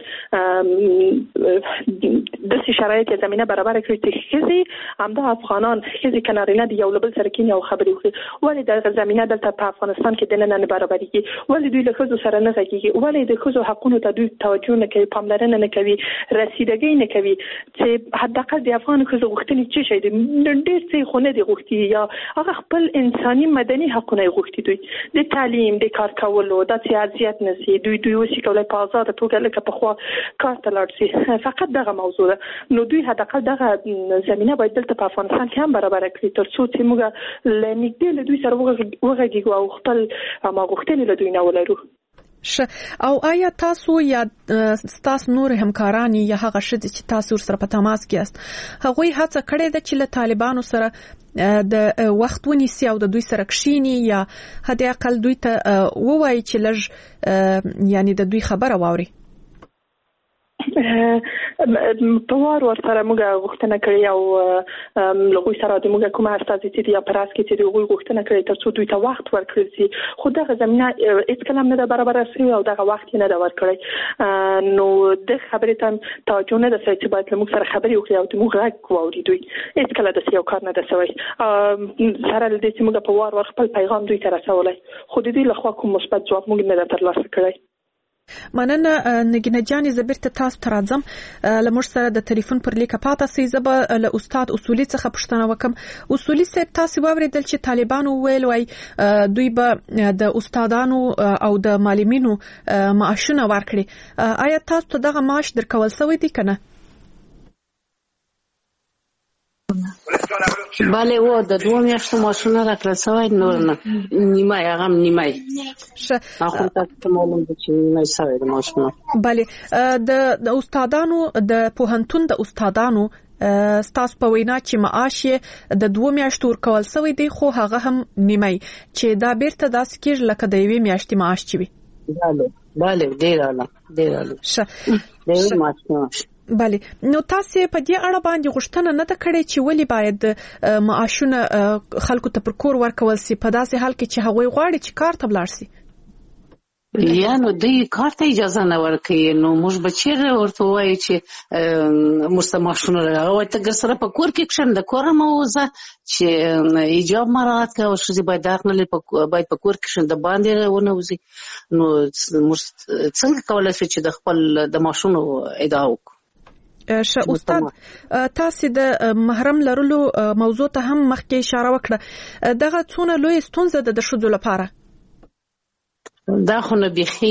داسې شرایط یا زمینه برابر کړي چې ښځې همدا افغانان ښځې که نارینه د یو له بل سره کینی او خبرې وکړي، ولې دغه زمینه دلته په افغانستان کې دننه نه برابرېږي؟ ولې دوی له ښځو سره نه غږېږي؟ ولې د ښځو حقونو ته دوی توجه نه کوي، پاملرنه نه کوي، رسیدګي نه کوي چې حداقل د افغان ښځو غوښتنې څه شي دي؟ ډېر څه خو نه دي غوښتي، یا هغه خپل انساني مدني حقونه یې غوښتي، دوی د تعلیم د کار کولو داسې اذیت نه شي، دوی وسي کولی په آزاده توګه لکه پخوا کار ته لاړ شي. فقط دغه موضوع ده. نو دوی حداقل دغه زمینه باید دلته په افغانستان کې هم برابره کړي تر څو چې موږ له نږدې له دوی سره وغږیږو او خپل غوښتنې له دوی نه ولرو. او آیا تاسو یا تاسو نور همکاران یا هغه شته چې تاسو سره په تماس کې یاست هغوی هڅه کړې ده چې له طالبانو سره د وخت ونیسي او د دوی سره کښینی یا هدا اقل دوی ته ووایي چې لږ یعنی د دوی خبره واوري؟ په وار سره موږ غوښتنه کړې او لغوی سره د موږ کومه استازي چې یا پراس کې چې دوی غوښتنه کړې تر څو دوی ته وخت ورکړي شي، خو دغه زمینه هیڅ کله نه ده برابر شوې او دغه وخت نه ده ورکړی. نو د خبرې ته توجه نه ده شوې چې باید موږ سره خبرې وکړي او موږ غږ واوري. دوی هیڅ کله داسې یو کار نه ده شوی سره له دې چې موږ په وار خپل پیغام دوی ته رسولی، خو د دوی لخوا کوم مثبت ځواب موږ نه ده ترلاسه کړی. مننه نګینه جانې، زه بیرته تاسو ته راځم. له موږ سره د ټلیفون پر لیکه پاته سي. زه به له استاد اصولي څخه پوښتنه وکم. اصولي صاحب، تاسو واوریدل چې طالبانو ویل وای دوی به د استادانو او د معلمینو معاشونه ورکړي. آیا تاسو ته دغه معاش درکول شوی دی کنه؟ بله و د 2 میاشتو معاشونه راکړل شوی، نور نه نیمه هغه نیمه اخو تاسو معلوم دي چې نیمه شوی د معاشونه. بله د استادانو د پوهنتون د استادانو ستاسو په وینا چې معاش د 2 میاشتو ورکول شوی دی، خو هغه هم نیمه چې دا بیرته داسې کېږي لکه د 1 میاشتې معاش چې وي. بله ډیر اعلی ډیر معاش. بله، نو تاسو په دې اړه باندې غوښتنه نه ده کړې چې ولی باید معاشونه خلکو ته پر کور ورکول شي په داسې حال کې چې هغوی غواړي چې کار ته ولاړ شي؟ یا نو دوی کار ته اجازه نه ورکوي، نو موږ به چیرې ورته ووایو چې موږ ته معاشونه راغوي ته سره په کور کې کښېنه، د کوره مه وځه، چې ایجاب مراعات کوه او ښځې باید داخله باید په کور کې کښېنه، د باندې ونه وځي. نو موږ څنګه کولی شو چې د خپل د معاشونو ادعا وکړو؟ استاد، تاسو د محرم لرلو موضوع ته هم مخکې اشاره وکړه. دغه څونه لوی ستونزه ده د ښځو لپاره؟ دا خو نه بیخي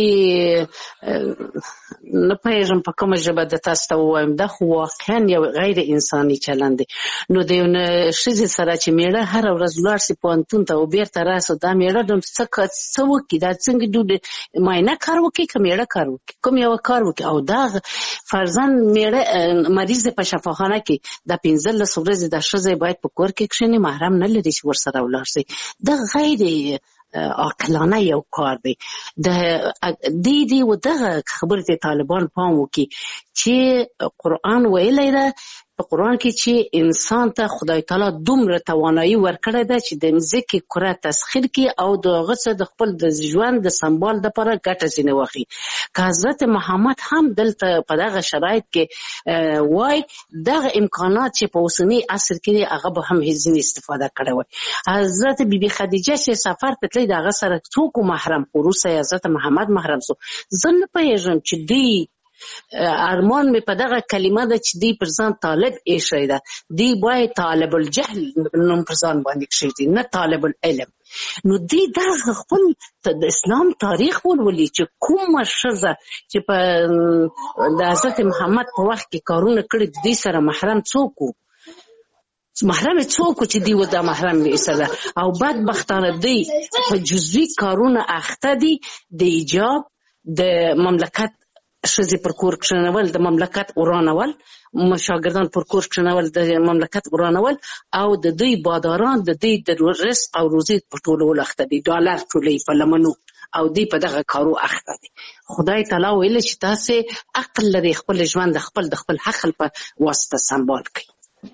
نه پوهېږم په کومه ژبه د تاسو ته ووایم، دا خو واقعا یو غیر انساني چلند دی. نو د یو ښځې سره چې میړه هره ورځ ولاړ شي پوهنتون ته او بیرته راسه، دا میړه د څه وکړي؟ دا څنګه دوی معاینه کار وکړي که میړه کار وکړي؟ کوم یو کار وکړي؟ او دا فرضاً میړه مریض په شفاخانه کې د 15 ورځې د ښځې باید په کور کې کښېني، محرم نه لري چې ورسره ولاړ شي. دا غیر عاقلانه یو کار دی. د دې و دغه خبرې ته طالبان پام وکړي چې قرآن ویلی ده په قرآن کې چې انسان ته خدای تعالی دومره توانایي ورکړې ده چې د مځکې کره تسخیر کړي او د هغه څه د خپل د ژوند د سمبال دپاره ګټه ځینې واخلي. که حضرت محمد هم دلته په دغه شرایط کې وای، دغه امکانات چې په اوسني عصر کې هغه به هم ځینې استفاده کړی وای. حضرت بیبي خدیجه چې سفر ته تللی د هغه سره څوک محرم، خو وروسته حضرت محمد محرم سو. زه نه پوهېږم چې دوی ارمان می په دغه کلمه ده چې دی پر ځان طالب ایښی ده، دی باید طالب الجهل نوم پر ځان باندې کښېږدي، نه طالب العلم. نو دی دغه خپل د اسلام تاریخ ولولي چې کومه ښځه چې په د حضرت محمد په وخت کې کارونه کړي، د دې سره محرم څوک و؟ محرم څوک چې دی و دا محرم ایسله. او بدبختانه دی په جزوي کارونه اخته دي، د ایجاب د مملکت ښځې پر کور کښېنول د مملکت ورانول، شاګردان پر کور کښېنول د مملکت ورانول، او د دوی باداران د دوی د رزق او روزي په ټولولو اخته دي، ډالر ټولوي په لمنو او دوی په دغه کارو اخته دي. خدای تعالی ویل چې تاسې عقل لري، خپل ژوند د خپل عقل په واسطه سمبال کړئ.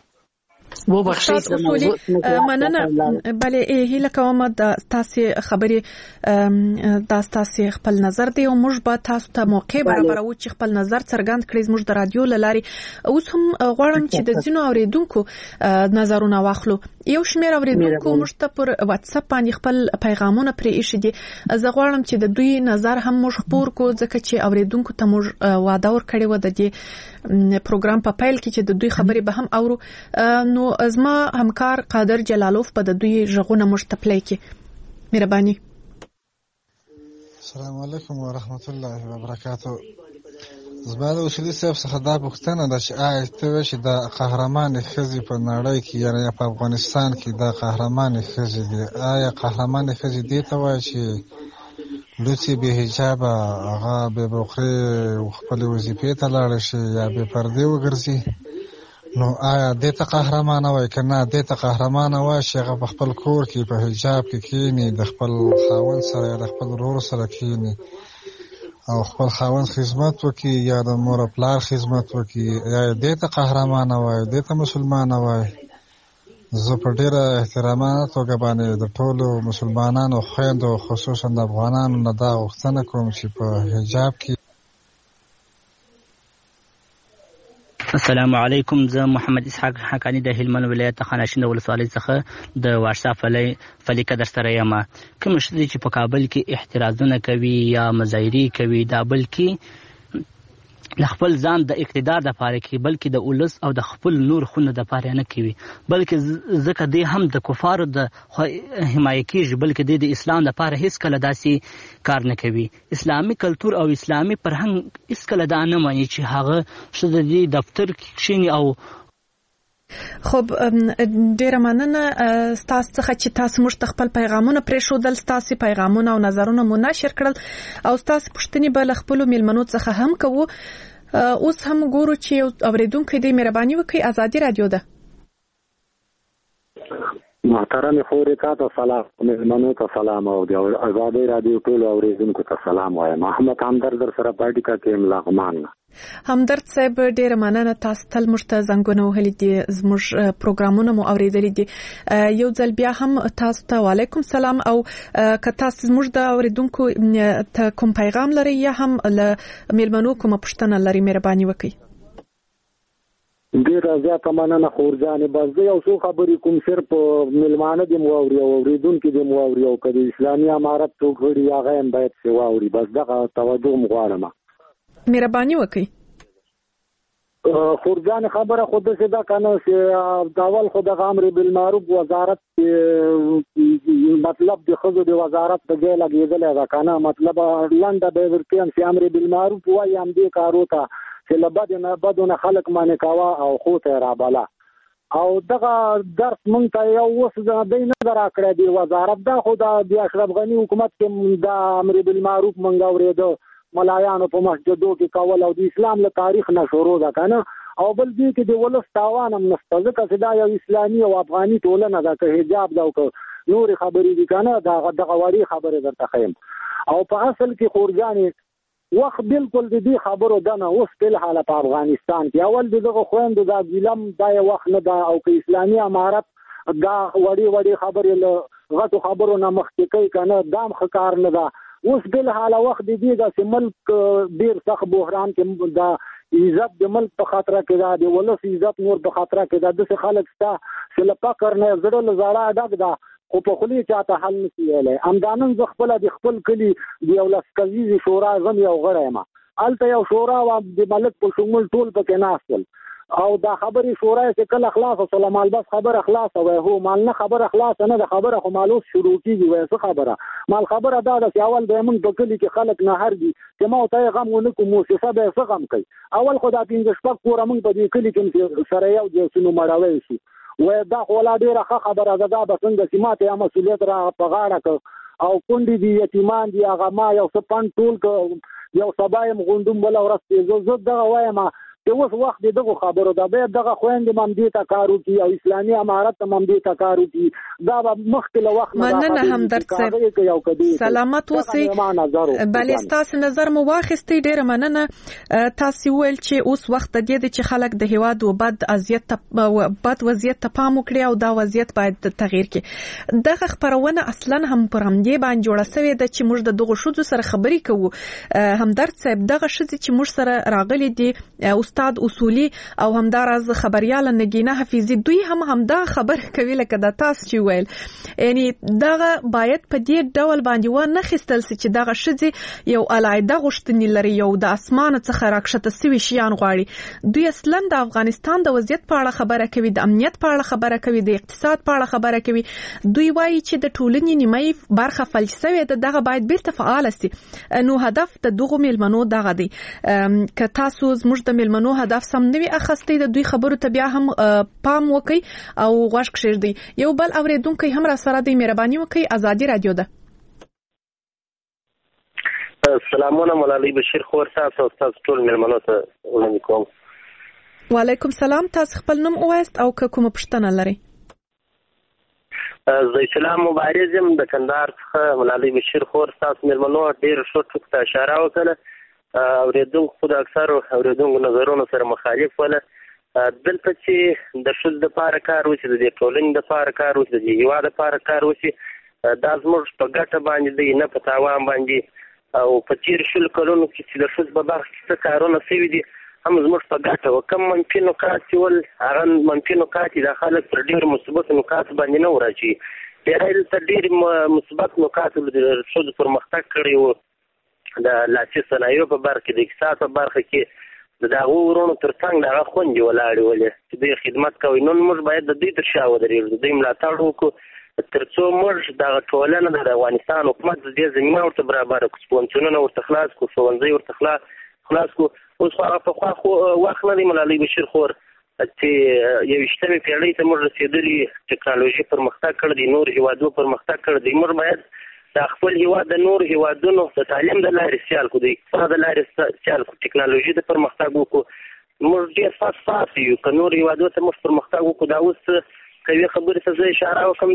مننه. بله هیله کوم د تاسو خبرې د تاسو خپل نظر دی او موږ به تاسو ته موقع برابرو چې خپل نظر څرګند کړئ زموږ د رادیو لاري. اوس هم غواړم چې د ځینو اوریدونکو نظرونه واخلو. یو شمېر اوریدونکو موږ ته پر واتس اپ باندې خپل پیغامونه پرې ایښي دي. زه غواړم چې د دوی نظر هم موږ خپور کړو ځکه چې اوریدونکو ته موږ وعده ورکړې و د دې پروګرام په پیل کې چې د دوی خبرې به هم اورو. نو زما همکار قادر جلالوف په د دوی ژغونه مشتپلې کې مهرباني. السلام علیکم ورحمت الله وبرکاته. زما د اصولي صاحب څخه دا پوښتنه ده چې آیا ته چې د قهرمان ښځې په نړۍ کې یعنې په افغانستان کې د قهرمان ښځې دي، آیا قهرمان ښځې دې ته وایي چې لوڅې بې حجابه هغه بې بوقرې خپلې وظیفې ته لاړه شي یا بې پردې وګرځي؟ نو آیا دې ته قهرمانه وایي که نه دې ته قهرمانه وایي چې هغه په خپل کور کې په حجاب کې کښېني، د خپل خاوند سره یا د خپل ورور سره کښېني او خپل خاوند خدمت وکړي یا د مور پلار خدمت وکړي؟ یا دې ته قهرمانه وایي، دې ته مسلمانه وایي؟ زه په ډېره احترامانه توګه باندې د ټولو مسلمانانو خویندو خصوصا د افغانانو نه دا غوښتنه کوم چې په حجاب کې. السلام علیکم. زه محمد اسحاق حقانی د هلمند ولایت خاناشین ولسوالۍ څخه د واتساپ فلیکه در سره یم. کوم ښځې چې په کابل کې احترازونه کوي یا مظاهرې کوي دا بلکې د خپل ځان د اقتدار دپاره کوي، بلکې د ولس او د خپل نور خونه دپاره نه کوي، بلکې ځکه دی هم د کفارو د حمایه کېږي، بلکې دی د اسلام دپاره هیڅکله داسې کار نه کوي. اسلامي کلتور او اسلامي فرهنګ هیڅکله دا نه ماني چې هغه ښځه دې دفتر کې کښېني او خب ډیره مننه ستاسو څخه چې تاسو موږ ته خپل پیغامونه پرېښودل، ستاسو پیغامونه او نظرونه مو نشر کړل او ستاسو پوښتنې به له خپلو میلمنو څخه هم کوو. اوس هم ګورو چې اوریدونکو دې مهرباني وکړي. ازادي رادیو ده. محترم خوري ته سلام، میلمنو ته سلام او د ازادي رادیو ټول اوریدونکو ته سلام وایم. محمد همدرد سره پاتې کا کې ملغمان. همدرد صاحب ډیره مننه، تاسو تل موږ ته زنګونه وهلي دي، زموږ پروګرامونه مو اوریدلي دي. یو ځل بیا هم تاسو ته وعلیکم سلام. او که تاسو موږ د اوریدونکو ته کوم پیغام لري یا هم له میلمنو کومه پوښتنه لري مهرباني وکړئ. ډیر زیاته مننه خورجانې. بس زه یو څو خبرې کوم، صرف میلمانه دې مو اوري او اوریدونکي دې مو اوري او که د اسلامي امارت څوک غړي هغه هم باید څه واوري. بس دغه توجه م غواړم. مهرباني وکړئ. خورجان خبره خود څه دا کنه چې داول خو د امر بالمعروف وزارت مطلب د خزو د وزارت په ځای لګیدل دا کنه، مطلب لنډه به ورکیم چې امر بالمعروف وایي هم دې کارو ته چې لبد نه خلق باندې کاوه او خو ته را بالا او دغه درس مونږ ته یو وس د نه راکړی دی وزارت. دا خو د اشرف غنی حکومت کې دا امر بالمعروف مونږ اورېدو ملایانو په مسجدو کې کول او د اسلام له تاریخ نه شروع ده کنه، او بل دې کې د ولس تاوان هم نشته ځکه چې دا یو اسلامي او افغاني ټولنه ده. که حجاب ده او که نور خبرې دي کنه، دغه وړي خبرې درته ښیم. او په اصل کې خورجانې وخت بالکل د دې خبرو دنه اوس په حاله په افغانستان کې اول دغه خويندو دا ګلم دا وخت نه دا او که اسلامي امارت دا وړي خبرې له غټو خبرو نه مخکې کوي کنه، دام خکار نه ده. اوس بل حاله وخت دی دا چې ملک ډیر سخت بحران کې دا عزت د ملک په خطر کې دا د ولس عزت نور په خطر کې دا د خلک ستا چې لپاره نه زړه لزړه ډک دا خو په خلی چاته حل نشي ویلای. امدانن ز خپل د خپل کلی دی یو لسکویزي شورا غم یو غړی ما الته یو شورا و د ملک په شمول ټول پکې ناستل او دا خبرې شورا چې کله اخلاص او سلام بس خبر اخلاص او هو مال نه خبر اخلاص نه د خبره خو مالوس شروع کیږي وایي خبره مال خبره دا د اول به موږ په کلی کې خلک نه هرګي چې ما ته غم ونه کوم مؤسسه به څه غم کوي. اول خدای پینځه شپږ کور موږ په دې کلی کې سره یو د سونو مړاوي شي وای دا ولا ډیره خبره ده دا به څنګه چې ماته مسؤلیت را په غاړه او کندې دي یتیمان دي هغه ما یو څه پن ټول یو سبا يم غوندم بل ورځ زه دغه وایم چې اوس وخت دغه خبرو دا به دغه خويندې مم دې ته کارو کی او اسلامي امارت مم دې ته کارو کی دا مخکې له وخت مننه همدرد صاحب سلامت اوسئ. بلې ستاسو نظر مو واخیستی ډیره مننه. تاسو ویل چې اوس وخت د دې چې خلک د هیواد او بد وضعیت ته پام وکړي او دا وضعیت باید تغییر کړي. دغه خبرونه اصلا هم پر همدې باندې جوړه شوې ده چې موږ د دغه شذو سره خبرې کوو. همدرد صاحب دغه شذې چې موږ سره راغلي دي استاد اصولي او همدارز خبريال نگینه حفیظی دوی همدا خبر کوي لکه د تاسو چې ویل. یعنی دغه باید په دې ډول باندې و نه خستل چې دغه شذې یو علایده غشتنی لري یو د اسمان څخه راکښته سوي شیان غواړي. دوی اصلا د افغانستان د وضعیت په اړه خبره کوي، د امنیت په اړه خبره کوي، د اقتصاد په اړه خبره کوي. دوی وایي چې د ټولنې نیمه برخه فلسفه ده دغه باید بیرته فعال شي. نو هدف د دغه ملمنو دغه دی. که تاسو زموږ د ملمنو هدف سم نوي اخستې د دوی خبرو ته بیا هم پام وکي او غوږ کښېږدئ. یو بل اوریدونکی هم را سره دی، مهرباني وکړئ. ازادي رادیو ده. سلامونه مولوي بشیر خور تاسو او تاسو ټول ملمنو ته وړاندې کوم. وعلیکم سلام. تاسو خپل نوم ووایاست او که کومه پوښتنه لرئ؟ زه اسلام مبارز یم د کندهار څخه. مولوي بشیر خور تاسو ملمنو ډېر ښه ټکو ته اشاره وکړه. اوریدونکو خو د اکثرو اوریدونکو نظرونو سره مخالف وله. دلته چې د ښځو دپاره کار وشي، د دې ټولنې دپاره کار وشي، د دې هېواد دپاره کار وشي، دا زموږ په ګټه باندې دی نه په تاوان باندې. او په تېرو 20 کلونو کې چې د ښځو په برخه کې څه کارونه شوي دي هم زموږ په ګټه وو. کوم منفي نکات چې ول هغه منفي نکات د خلک پر ډېرو مثبتو نکاتو باندې نه وراچي. ډېری دلته ډېرې مثبت نکات د ښځو پرمختګ کړی وو د لاسي صنایعو په برخه کې، د اقتصاد په برخه کې د هغو ورونو تر څنګ د هغه خوندې ولاړې ولې چې دوی خدمت کوي. نن موږ باید د دوی تر شا ودرېږو، د دوی ملاتړ وکړو تر څو موږ دغه ټولنه د افغانستان حکومت د دې زمینه ورته برابره کړو، سپونسرونه ورته خلاص کړو، ښوونځي ورته خلاص کړو. اوس خو هغه پخوا خو وخت نه دی مولوي بشیر خور چې 21مې پېړۍ ته موږ رسېدلي، ټکنالوژي پرمختګ کړی دی، نور هېوادونو پرمختګ کړی دی. موږ باید د خپل هېواد د نور هېوادونو د تعلیم د لارې سیال کړو، د اقتصاد د لارې سیال کړو، ټکنالوژي د پرمختګ وکړو. موږ ډېر فاست یو، که نور هېوادونو ته موږ پرمختګ وکړو. دا اوس کوي خبرې ته زه اشاره وکړم،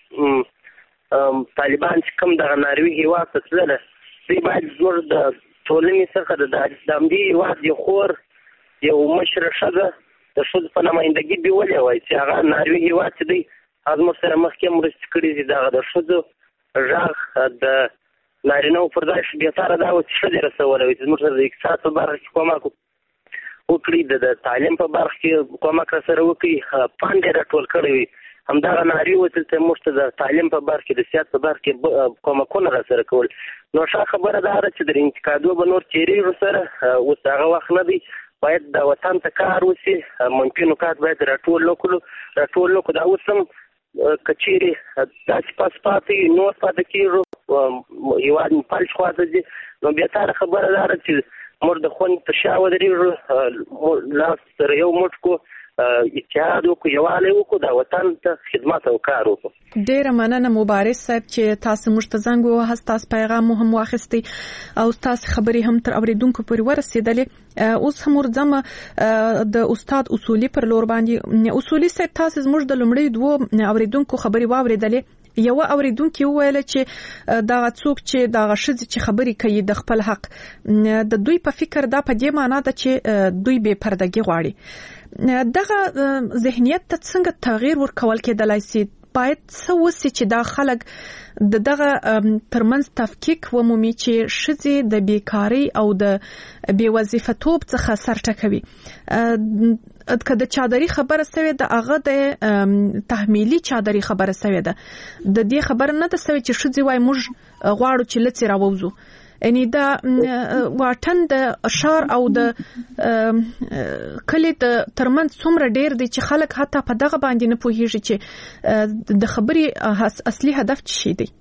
دغه طالبان چې کوم دغه ناروي هېواد ته تلله، دوی باید زموږ د ټولنې څخه د همدې هېواد یو خور یو مشره ښځه د ښځو په نمایندګي بیولې وای چې هغه ناروي هېواد چې دی هغه زموږ سره مخکې مرستې کړي دي. دغه د ښځو غږ د نارینهو پر ځای بهتره دا و چې ښځې رسولی وي چې زموږ سره د اقتصاد په برخه کې کومک وکړي، د تعلیم په برخه کې کومک راسره وکړي، پانګې راټول کړی وي. همدغه ناري و دلته موږ ته د تعلیم په برخه کې، د سیاست په برخه کې کومکونه راسره کول. نو ښه خبره دا ده چې د انتقادو به نور تېرېږو سره. اوس هغه وخت نه دی، باید د وطن ته کار وشي، منفي نکات باید راټول نکړو. دا اوس هم که چیرې داسې پس پاتې نور پاتې کېږو، هېواد مو فلج خواته ځي، نو بهتره خبره دا ده چې موږ د خوندې تر شا ودرېږو، لاس سره یو موټ کړو، اتحاد وکړو، یووالی وکړو، د وطن ته خدمت او کار وکړو. ډیره مننه مبارز صاحب چې تاسو موږ ته زنګ ووهاست، تاسو پیغام مو هم واخیستی او تاسو خبرې هم تر اوریدونکو پورې ورسېدلې. اوس هم ورځم د استاد اصولي پر لور باندې. اصولي صاحب تاسو زموږ د لومړي دوه اوریدونکو خبرې واوریدلې. یو اوریدونکو ویل چې دا څوک چې دا ښځې چې خبرې کوي د خپل حق، د دوی په فکر دا په دې معنی ده چې دوی بې پردګي غواړي. دغه ذهنیت ته څنګه تغییر ورکول کېدلای شي؟ باید څه وسي چې دا خلک دغه ترمنځ تفکیک ومومي چې ښځې د بیکاری او د بې وظیفتوب څخه سر ټکوي. که د چادري خبره سوې ده، هغه د تحمیلي چادري خبره سوې ده، د دې خبره نه ده سوې چې ښځې وایي موږ غواړو چې لڅې راووځو. یعنی دا واټن د ښار او د کلي ترمنځ څومره ډیر دی چې خلک حتی په دغه باندې نه پوهیږي چې د خبرې اصلي هدف څه شي دی.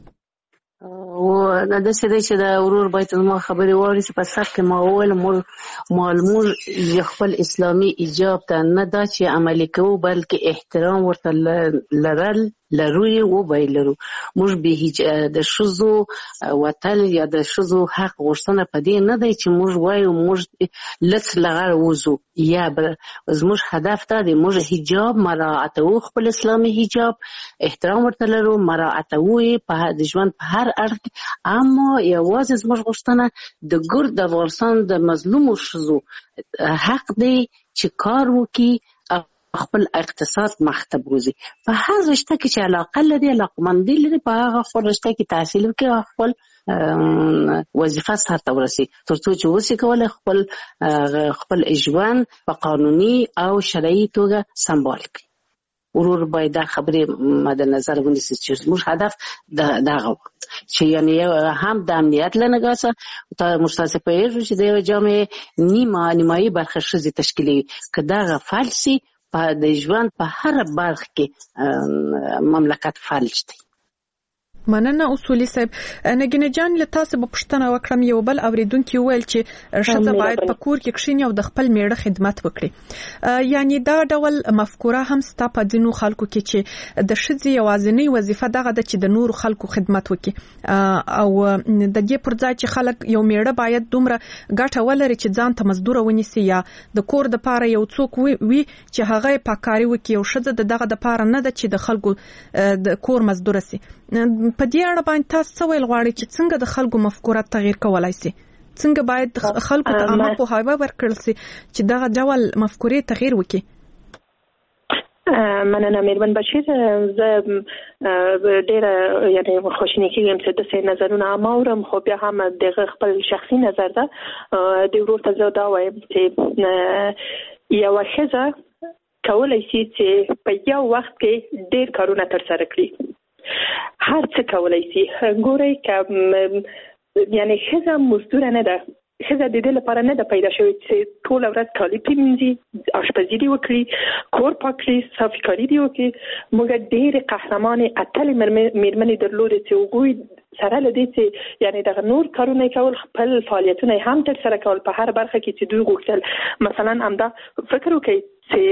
او دا د څه دی چې د ورور باید ما خبرې ووري چې په سر کې ما وویل مالمور خپل اسلامي ایجاب ته نه دا چې عملي کوو بلکې احترام ورته لرل لرو و بایلرو موږ به د شذو وتل یا د شذو حق غوښتنه پدې نه دی چې موږ وایو موږ لڅ لغړ وځو یا زموږ هدف دا دی موږ حجاب مراعاتو خپل اسلامي حجاب احترام ورته لرو مراعاتو په د ژوند په هر اړخ اما یوازې زموږ غوښتنه د ګور د افغانستان د مظلومو شذو حق دی چې کار وکړي خپل اقتصاد مخته بوزي په هر رشته کې چې علاقه لري علاقمندي لري په هغه خپل رشته کې تحصیل وکړي خپل وظیفه سرته ورسي ترڅو چې وسي کول خپل ژوند په قانوني او شرعي توګه سمبال کړي ورور باید دا خبرې مد نظر ونیسي چې موږ هدف دغه چې یعنی هم د امنیت له نګاسه ته مستثپیر چې د جامعه نیمایي برخه شذې تشکیلي کدا فالسي په د ژوند په هر برخه کې مملکت فلج دی. مننه اصولي صاحب. نګینه جان له تاسو په پښتنه وکړم یو بل اوریدونکو ویل چې شته باید په کور کې کښینی او د خپل میړه خدمت وکړي. یعنی دا ډول مفکوره هم ستا په ځینو خلکو کې چې د شذې یوازینی وظیفه دغه د چې د نورو خلکو خدمت وکړي او د دې پر ځای چې خلک یو میړه باید دومره ګټه ولري چې ځان ته مزدور ونیسي یا د کور د پاره یو څوک وي چې هغه پاکاري وکړي او شذې دغه د پاره نه د چې د خلکو د کور مزدور سي. په دې اړه باندې تاسو څه ویل غواړئ چې څنګه د خلکو مفکوره تغییر کولای شي؟ څنګه باید خلکو ته عامه پوهاوی ورکړل شي چې دغه ډول مفکورې تغییر وکړي؟ مننه میرمن بشیر. زه ډیره یعنی خوشنه کېږم چې د څه نظرونه اورم خو بیا هم د خپل شخصي نظر ده د ورور ته زه دا وایم چې یو ښځه کولای شي چې په یو وخت کې ډیر کارونه ترسره کړي هر څه کولای شي. ګورئ که یعنی ښځه مزدور نه ده ښځه د دې لپاره نه ده پیدا شوې چې ټول ورځ کالي پرېمینځي آشپزي دې وکړي کور پاک کړي صافکاري دې وکړي. موږ ډېرې قهرمانې اتلې میرمنې درلودې چې هغوی سره له دې چې یعنی دغه نور کارونه کول خپل فعالیتونه هم ترسره کول په هر برخه کې چې دوی غوښتل. مثلا همدا فکر وکړئ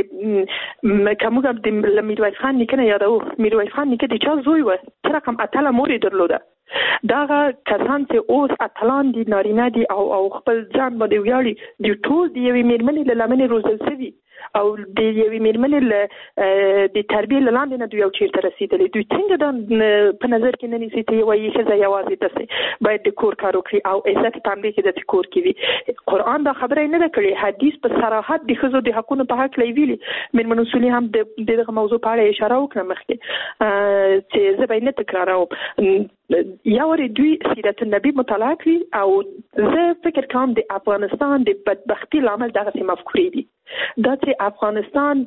چې کومه د میرویس خان نیکه یادو میرویس خان نیکه د چا زوی و څه رقم اتله مور درلوده. دغه کسان چې اوس اتلان دي نارینه دي او خپل ځان باندې ویاړي د ټول د یوې میرمنې له لمنې روزل شوي او د یوې میرمنې د تربیې له لاندې نه دوی یو چیرته رسېدلي. دوی څنګه دا په نظر کې نه نیسي چې وایي ښځه یوازې داسې باید د کور کار وکړي او عزت په همدې کې د کور کې وي. قرآن دا خبره یې نه ده کړې. حدیث په صراحت د ښځو د حقونو په حق ویلي. میرمن اصولي هم د دغه موضوع په اړه اشاره وکړه مخکې چې زه به یې نه تکراروم. یا ورې دوی سیرت النبی مطالعه کړي او زه فکر کوم د افغانستان د بدبختي لامل دغسې مفکورې دي. دا چې افغانستان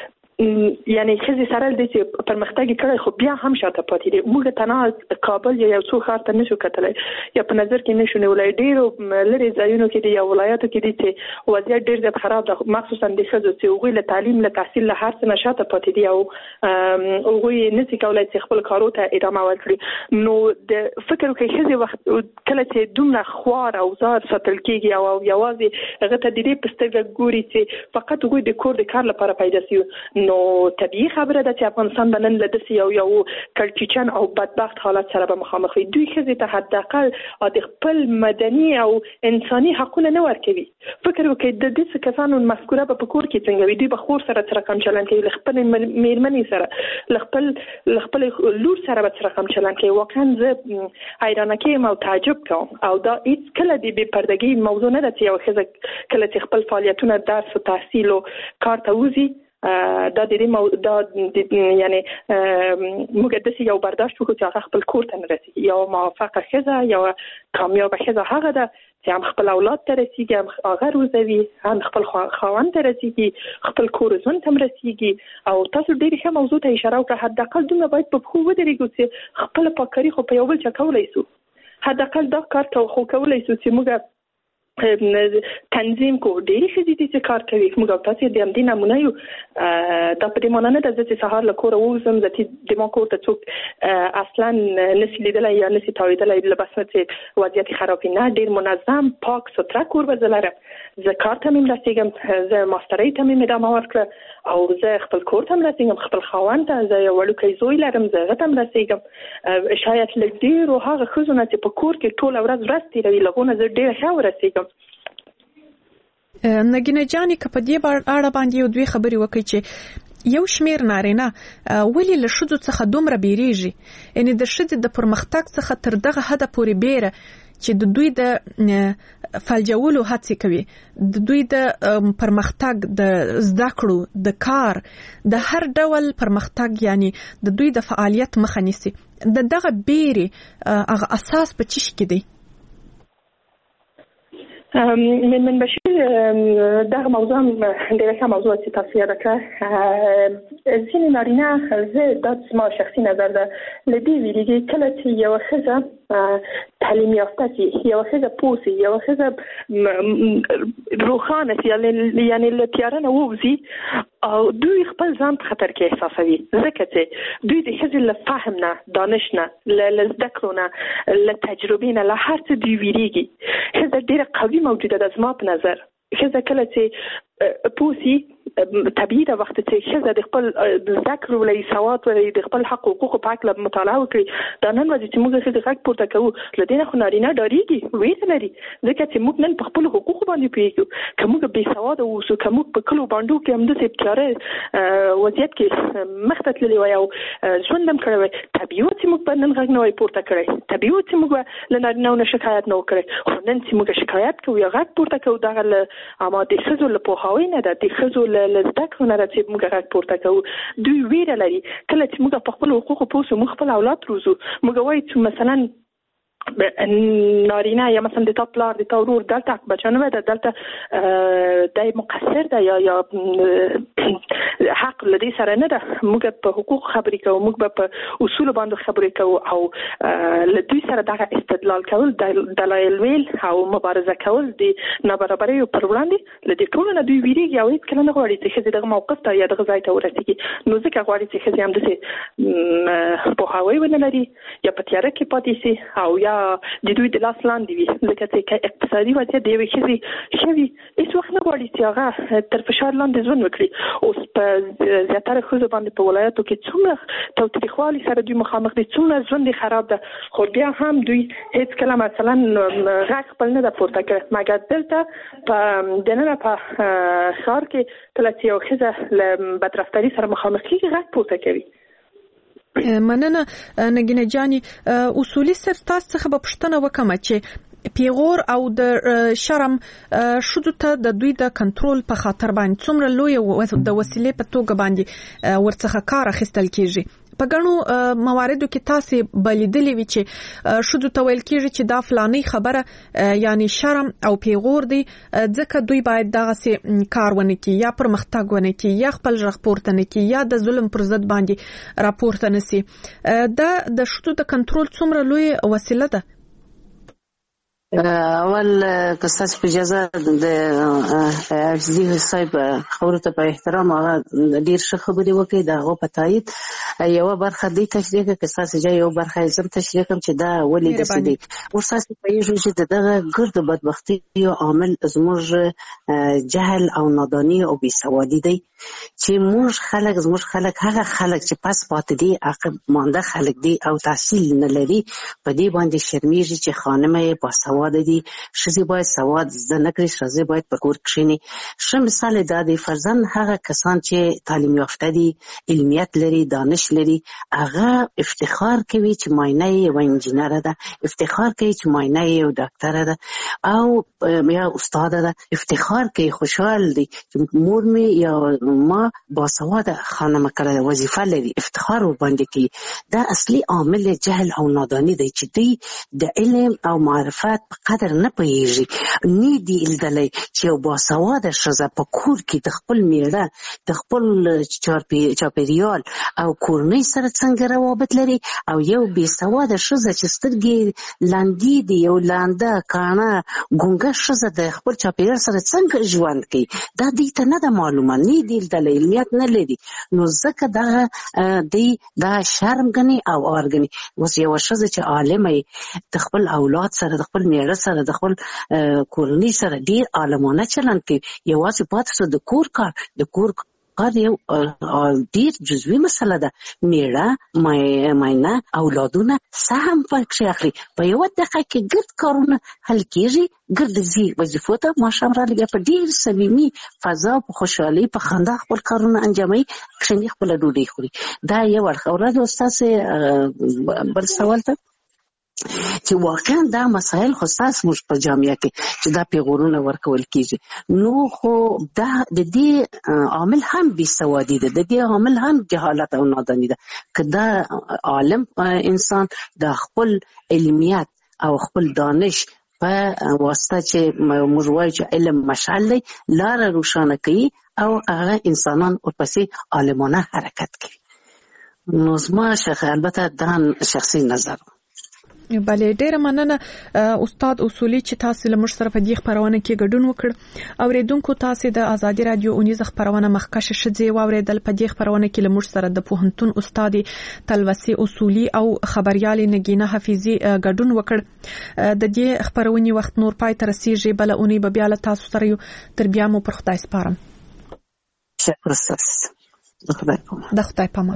یعنی ښځې سره د چې پرمختګ کړی خو بیا هم شاته پاتې دي. موږ تنها کابل یا یو څو ښار ته نشو کتلی یا په نظر کې نشو نیولی. ډېرو لرې ځایونو کې دي یا ولایاتو کې دي چې وضعیت ډېر زیات خراب ده مخصوصا د ښځو چې هغوی له تعلیم له تحصیل له هر څه نه شاته پاتې دي او هغوی نشي کولی چې خپل کارو ته ادامه ورکړي. نو د فکر وکړئ ښځې وخت کله چې دومره خوار او زار ساتل کېږي او یوازې هغه ته د دې په سترګه ګوري چې فقط هغوی د کور د کار لپاره پیدا شي نو طبیعي خبره ده چې افغانستان به نن له داسې یو کړکېچن او بدبخت حالت سره به مخامخ وي. دوی ښځې ته حداقل د خپل مدني او انساني حقونه نه ورکوي. فکر وکړئ د دې کسانو مفکوره به په کور کې څنګه وي. دوی به خور سره څه رقم چلند کوي له خپلې میرمنې سره له خپلې لور سره به څه رقم چلند کوي. واقعا زه حیرانه کېږم او تعجب کوم او دا هېڅ کله د بې پردګۍ موضوع نه ده چې یوه ښځه کله چې خپل فعالیتونه درس و تحصیل و کار ته وځي دا د دې یعنی موږ داسې یو برداشت وکړو چې هغه خپل کور ته نه رسېږي. یو موفقه ښځه یو کامیابه ښځه هغه ده چې هم خپل اولاد ته رسېږي هم هغه روزوي هم خپل خاوند ته رسېږي خپل کور ژوند ته هم رسېږي. او تاسو ډېرې ښه موضوع ته اشاره وکړه. حداقل دومره باید په پښو ودرېږو چې خپله پاککاري خو په یو بل چا کولی شو. حداقل دا کار خو کولی شو چې موږ تنظیم کو ډېری ښځې چې کار کوي موږ او تاسو د همدې نمونه یو دا په دې معنی نه ده چې سهار له کوره ووځم چې د ما کور ته څوک اصلا نشي لیدلی یا نشي تاویدلی له بس نه چې وضعیت خراب نه ډېر منظم پاک ستره کور به زه لرم زه کار ته مې رسېږم زه ماسترۍ ته مې ادامه ورکړه او زه خپل کور ته رسېږم خپل خاوند ته زه یو وړوکی زوی لرم زه هغه ته رسېږم شاید له ډېرو هغه ښځو نه چې په کور کې ټوله ورځ تېروي له هغو نه زه ډېره ښه ورسېږم. نګینه جانې که په دې اړه باندې یو دوی خبرې وکړي چې یو شمیر نارینه ولې له ښځو څخه دومره بیریږي یعنی د ښځې د پرمختګ څخه تر دغه حده پورې بیره چې د دوی د فلجولو هڅې کوي د دوی د پرمختګ د زده کړو د کار د هر ډول پرمختګ یعنی د دوی د فعالیت مخه نیسي دغه بیرې هغه اساس په څه کې دی؟ من بشیر دغه موضوع ډېره ښه موضوع چې تاسو یاد کړه ځینې نارینه زه دا زما شخصي نظر ده له دې ویریږي کله چې یوه ښځه تعلیم یافته شي یوه ښځه پوه شي یوه ښځه روښانه شي یعنې له تیاره نه ووځي او دوی خپل ځان په خطر کې احساسوي ځکه چې دوی د ښځې له فهم نه دانش نه له زده کړو نه له تجربې نه له هر څه دوی ویریږي ښځه ډېره قوي موجوده ده زما په نظر ښځه کله چې پوسی طبیعي ده وخت چې ښځه د خپل زده کړو ولري سواد ولري د خپل حق حقوقو په هکله مطالعه وکړي دا نن ورځ چې موږ ښځې غږ پورته کوو له دې نه خو نارینه ډارېږي ویره لري ځکه چې موږ نن په خپلو حقوقو باندې پوهېږو که موږ بې سواده واوسو که موږ په کلو بانډو کې همداسې تیاره وضعیت کې مخ ته تللي وای او ژوند هم کړی وای طبیعي و چې موږ به نن غږ نه وای پورته کړی طبیعي و چې موږ به له نارینهو نه شکایت نه وکړی خو نن چې موږ شکایت کوو یا غږ پورته کوو دغه اما د ښځو له پوهاوي نه ده د ښځو له زده کړو نه ده چې موږ غږ پورته کوو دوی ویره لري کله چې موږ په خپلو حقوقو پوه شو موږ خپل اولاد روزو موږ وایو چې مثلا نارینه یا مثلا د تا پلار د تا ورور دلته بچانه ده دلته دای مقصر ده یا حق لدی سره نه ده موږ په حقوق خبرې کوو موږ په اصول باندې خبرې کوو او لدی سره دغه استدلال کول دلایل ویل او مبارزه کول د نابرابرۍ پر وړاندې لدی ټول نه دوی ویریږي او هیڅ کله نه غواړي چې ښځې دغه موقف ته یا دغه ځای ته ورسیږي نو ځکه غواړي چې ښځې همداسې پوهاوی ونه لري یا په تیاره کې پاتې شي او یا د دوی د لاس لاندې وي ځکه چې اقتصادي وضعیت د یوې ښځې ښه وي هېڅ وخت نه غواړي چې هغه تر فشار لاندې ژوند وکړي اوس په زیاتره ښځو باندې په ولایاتو کې څومره تاوتریخوالي سره دوی مخامخ دي څومره ژوند یې خراب ده خو بیا هم دوی هېڅ کله مثلا غږ خپل نه ده پورته کړی مګر دلته په دننه په ښار کې کله چې یوه ښځه له بدرفتري سره مخامخ کېږي غږ پورته کوي. مننه نګینه جانې اصولي صرف تاسو څخه به پوښتنه وکړم چې پیغور او د شرم شودو ته د دوی د کنټرول په خاطر باندې څومره لوی د وسیلې په توګه باندې ورڅخه کار اخیستل کیږي په ګڼو مواردو کې تاسو بلیدلې وی چې شودو ته ویل کیږي چې دا فلاني خبره یعنی شرم او پیغور دی ځکه دوی باید دغه کار ونه کړي یا پرمختګ ونه کړي یا خپل ژغ پورته نه کړي یا د ظلم پر ضد باندې راپورته نسی دا د شودو د کنټرول څومره لوی وسیله ده؟ اول که ستاسو په اجازه د عزیزي صاحب خبرو ته په احترام هغه ډېر ښه خبرې وکړې د هغو په تایید یوه برخه دی تشریح کړه که ستاسو جای یو برخه یې زم تشریح کړم چې دا ولې داسې دی اوس تاسو پوهېږئ چې د دغه ګردو بدبختیو عامل زموږ جهل او ناداني او بېسوادي دی چې زموږ خلک هغه خلک چې پس پاتې دي عقب مانده خلک دي او تحصیل نه لري په دې باندې شرمېږي چې خانمه یې باسواده دي ښځې باید سواد زده نه کړي ښځې باید په کور کښېني ښه مثال دا دی فرضاً هغه کسان چې تعلیم یافته دي علمیت لري دانش لري هغه افتخار کوي چې ماینه یې یوه انجینره ده افتخار کوي چې ماینه یې یو ډاکټره ده او یا استاده ده افتخار کوي خوشحال دی چې مور مې یا ما باسواده خانمه کړه وظیفه لري افتخار ورباندې کوي دا اصلي عامل جهل او نادانی دی چې دوی د علم او معرفت په قدر نه پوهیږي. نه دی لیدلی چې یو باسواده ښځه په کور کې د خپل میړه د خپل چاپیریال او کورنۍ سره څنګه روابط لري او یو بېسواده ښځه چې سترګې لاندې دي، یو لانده کاڼه ګونګه ښځه د خپل چاپیریال سره څنګه ژوند کوي، دا دوی ته نه ده معلومه، نه دی لیدلی، علمیت نه لري. نو ځکه دوی دا شرم ګڼي او ار ګڼي. اوس یوه ښځه چې عالمه د خپل اولاد سره د خپل میړه سره د خپل کورنۍ سره ډېر عالمانه چلند کوي، یوازې پاتې شو د کور کار یو ډېر جزوي مسله ده. میړه ماینه اولادونه سهم پکې اخلي، په یوه دقیقه کې ګرد کارونه حل کېږي، ګرد ځي وظیفو ته، ماښام راغلی بیا په ډېر صمیمي فضا په خوشحالۍ په خندا خپل کارونه انجاموي، کښېني خپله ډوډۍ خوري. دا یو اړخ. ورځ ستاسې بل سوال ته چې واقعا دا مسایل خو ستاسو موږ په جامعه کې چې دا پیغورونه ورکول کېږي، نو خو دا د دې عامل هم بېسوادي ده، د دې عامل هم جهالت او ناداني ده. که دا عالم انسان د خپل علمیت او خپل دانش په واسطه چې موږ وایو چې علم مشعل دی، لاره روښانه کوي او هغه انسانان ورپسې عالمانه حرکت کوي. نو زما البته دا شخصي نظر. بله، ډیره مننه استاد اصولي چې تاسو له موږ سره په دې خبرونه کې ګډون وکړ. اوریدونکو تاسو د آزادي رادیو اونیز خبرونه مخکښ شځې واوریدل. په دې خبرونه کې له موږ سره د پوهنتون استاد تلوسي اصولي او خبريال نگینه حفیظي ګډون وکړ. د دې خبرونې وخت نور پای ته رسیږي، بل اونۍ به بیا له تاسو سره یو. تر بیا مو پر خدای سپارم. شکر ستاسو. د خدای پامان.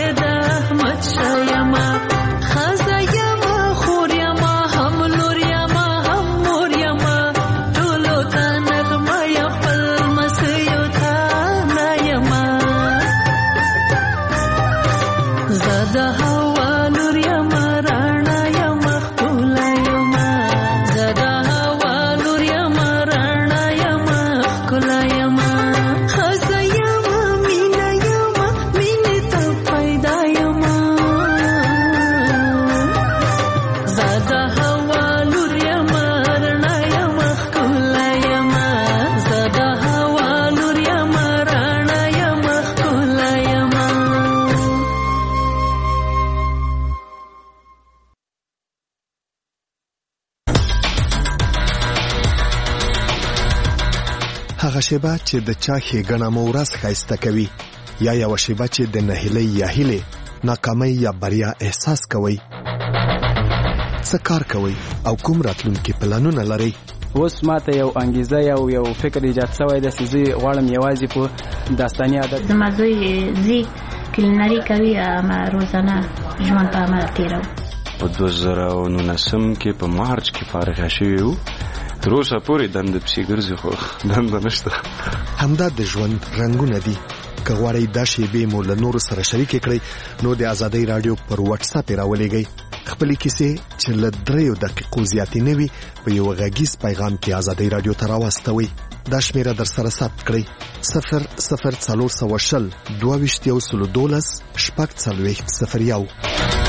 خزایم خوریم هملوریم هغه شیبه چې د چا ښېګڼه مو ورځ ښایسته کوي، یا یو شیبه چې د نهیلۍ یا هیلې، ناکامۍ یا بریا احساس کوئ. څه کار کوئ او کوم راتلونکي پلانونه لرئ؟ اوس ماته یو انګیزه یو فکر ایجاد شوی دی چې زه غواړم یوازې په داستاني ادب زما زوی کلینري کوي، روزانه ژوند په عمل تیرو. په 2019 کې په مارچ کې فارغ شوی وو، تر اوسه پورې دنده پسې ګرځي خو دنده نشته. همدا د ژوند رنګونه دي. که غواړئ دا شیبې مو له نورو سره شریکې کړئ نو د آزادۍ راډیو پر واتس اپ راولېږئ. خپلې کیسې چې له 3 دقیقو زیاتې نه وي په یو غږیز پیغام کې آزادۍ راډیو ته راواستوئ. دا شمیره در سره ثبت کړئ: 00420 22 12 شپږ 40 01.